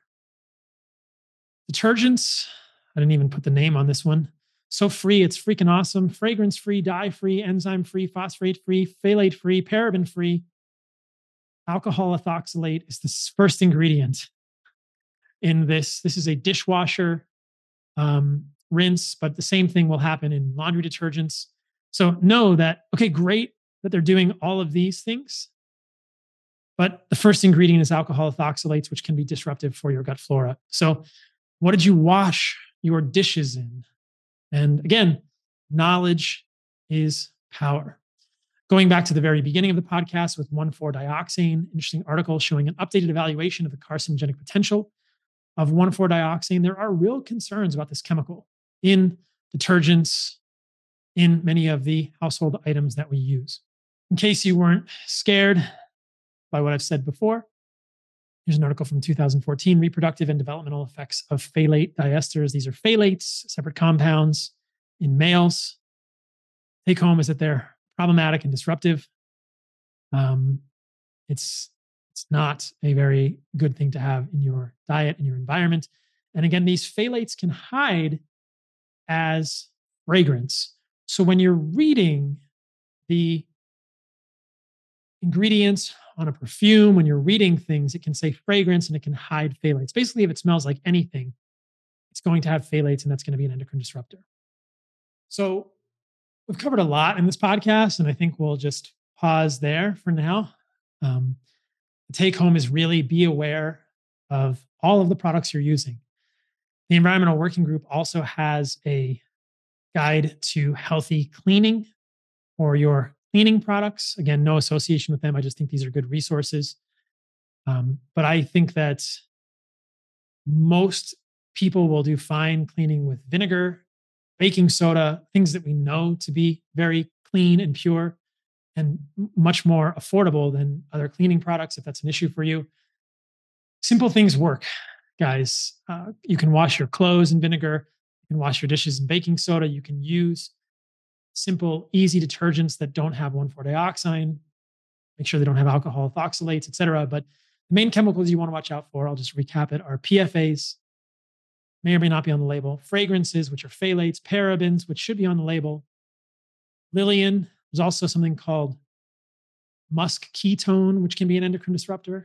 detergents, I didn't even put the name on this one. So free, it's freaking awesome. Fragrance free, dye free, enzyme free, phosphate free, phthalate free, paraben free. Alcohol ethoxylate is the first ingredient in this. This is a dishwasher um, rinse, but the same thing will happen in laundry detergents. So know that, okay, great that they're doing all of these things, but the first ingredient is alcohol ethoxylates, which can be disruptive for your gut flora. So what did you wash your dishes in? And again, knowledge is power. Going back to the very beginning of the podcast with one four dioxane, interesting article showing an updated evaluation of the carcinogenic potential of one four dioxane. There are real concerns about this chemical in detergents, in many of the household items that we use. In case you weren't scared by what I've said before, here's an article from two thousand fourteen, Reproductive and Developmental Effects of Phthalate Diesters. These are phthalates, separate compounds in males. Take home is that they're problematic and disruptive. Um, it's, it's not a very good thing to have in your diet and your environment. And again, these phthalates can hide as fragrance. So when you're reading the ingredients on a perfume, when you're reading things, it can say fragrance and it can hide phthalates. Basically, if it smells like anything, it's going to have phthalates, and that's going to be an endocrine disruptor. So We've covered a lot in this podcast, and I think we'll just pause there for now. Um, the take home is really be aware of all of the products you're using. The Environmental Working Group also has a guide to healthy cleaning or your cleaning products. Again, no association with them. I just think these are good resources. Um, but I think that most people will do fine cleaning with vinegar, baking soda, things that we know to be very clean and pure and much more affordable than other cleaning products if that's an issue for you. Simple things work, guys. Uh, you can wash your clothes in vinegar. You can wash your dishes in baking soda. You can use simple, easy detergents that don't have one four dioxane. Make sure they don't have alcohol, oxalates, et cetera. But the main chemicals you want to watch out for, I'll just recap it, are P F As, may or may not be on the label, fragrances, which are phthalates, parabens, which should be on the label, Lilian. There's also something called musk ketone, which can be an endocrine disruptor.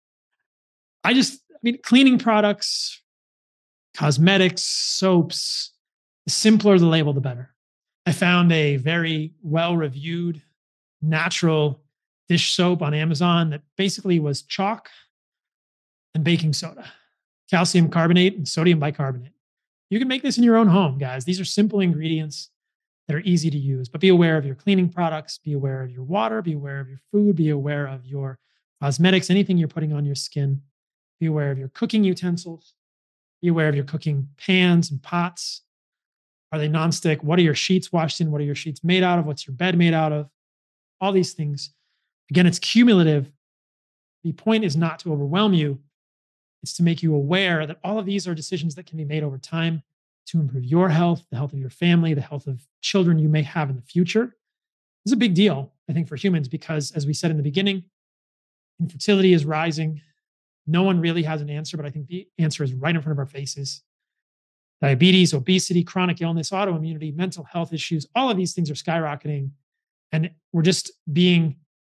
I just, I mean, cleaning products, cosmetics, soaps, the simpler the label, the better. I found a very well-reviewed natural dish soap on Amazon that basically was chalk and baking soda, calcium carbonate and sodium bicarbonate. You can make this in your own home, guys. These are simple ingredients that are easy to use, but be aware of your cleaning products, be aware of your water, be aware of your food, be aware of your cosmetics, anything you're putting on your skin. Be aware of your cooking utensils. Be aware of your cooking pans and pots. Are they nonstick? What are your sheets washed in? What are your sheets made out of? What's your bed made out of? All these things. Again, it's cumulative. The point is not to overwhelm you. It's to make you aware that all of these are decisions that can be made over time to improve your health, the health of your family, the health of children you may have in the future. This is a big deal, I think, for humans because, as we said in the beginning, infertility is rising. No one really has an answer, but I think the answer is right in front of our faces. Diabetes, obesity, chronic illness, autoimmunity, mental health issues, all of these things are skyrocketing. And we're just being,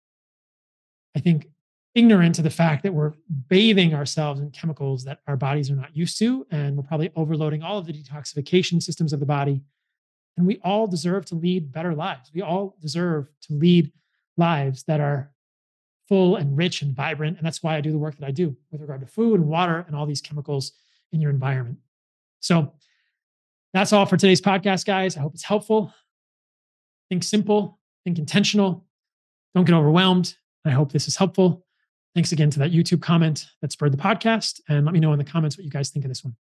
I think, ignorant to the fact that we're bathing ourselves in chemicals that our bodies are not used to. And we're probably overloading all of the detoxification systems of the body. And we all deserve to lead better lives. We all deserve to lead lives that are full and rich and vibrant. And that's why I do the work that I do with regard to food and water and all these chemicals in your environment. So that's all for today's podcast, guys. I hope it's helpful. Think simple, think intentional. Don't get overwhelmed. I hope this is helpful. Thanks again to that YouTube comment that spurred the podcast. And let me know in the comments what you guys think of this one.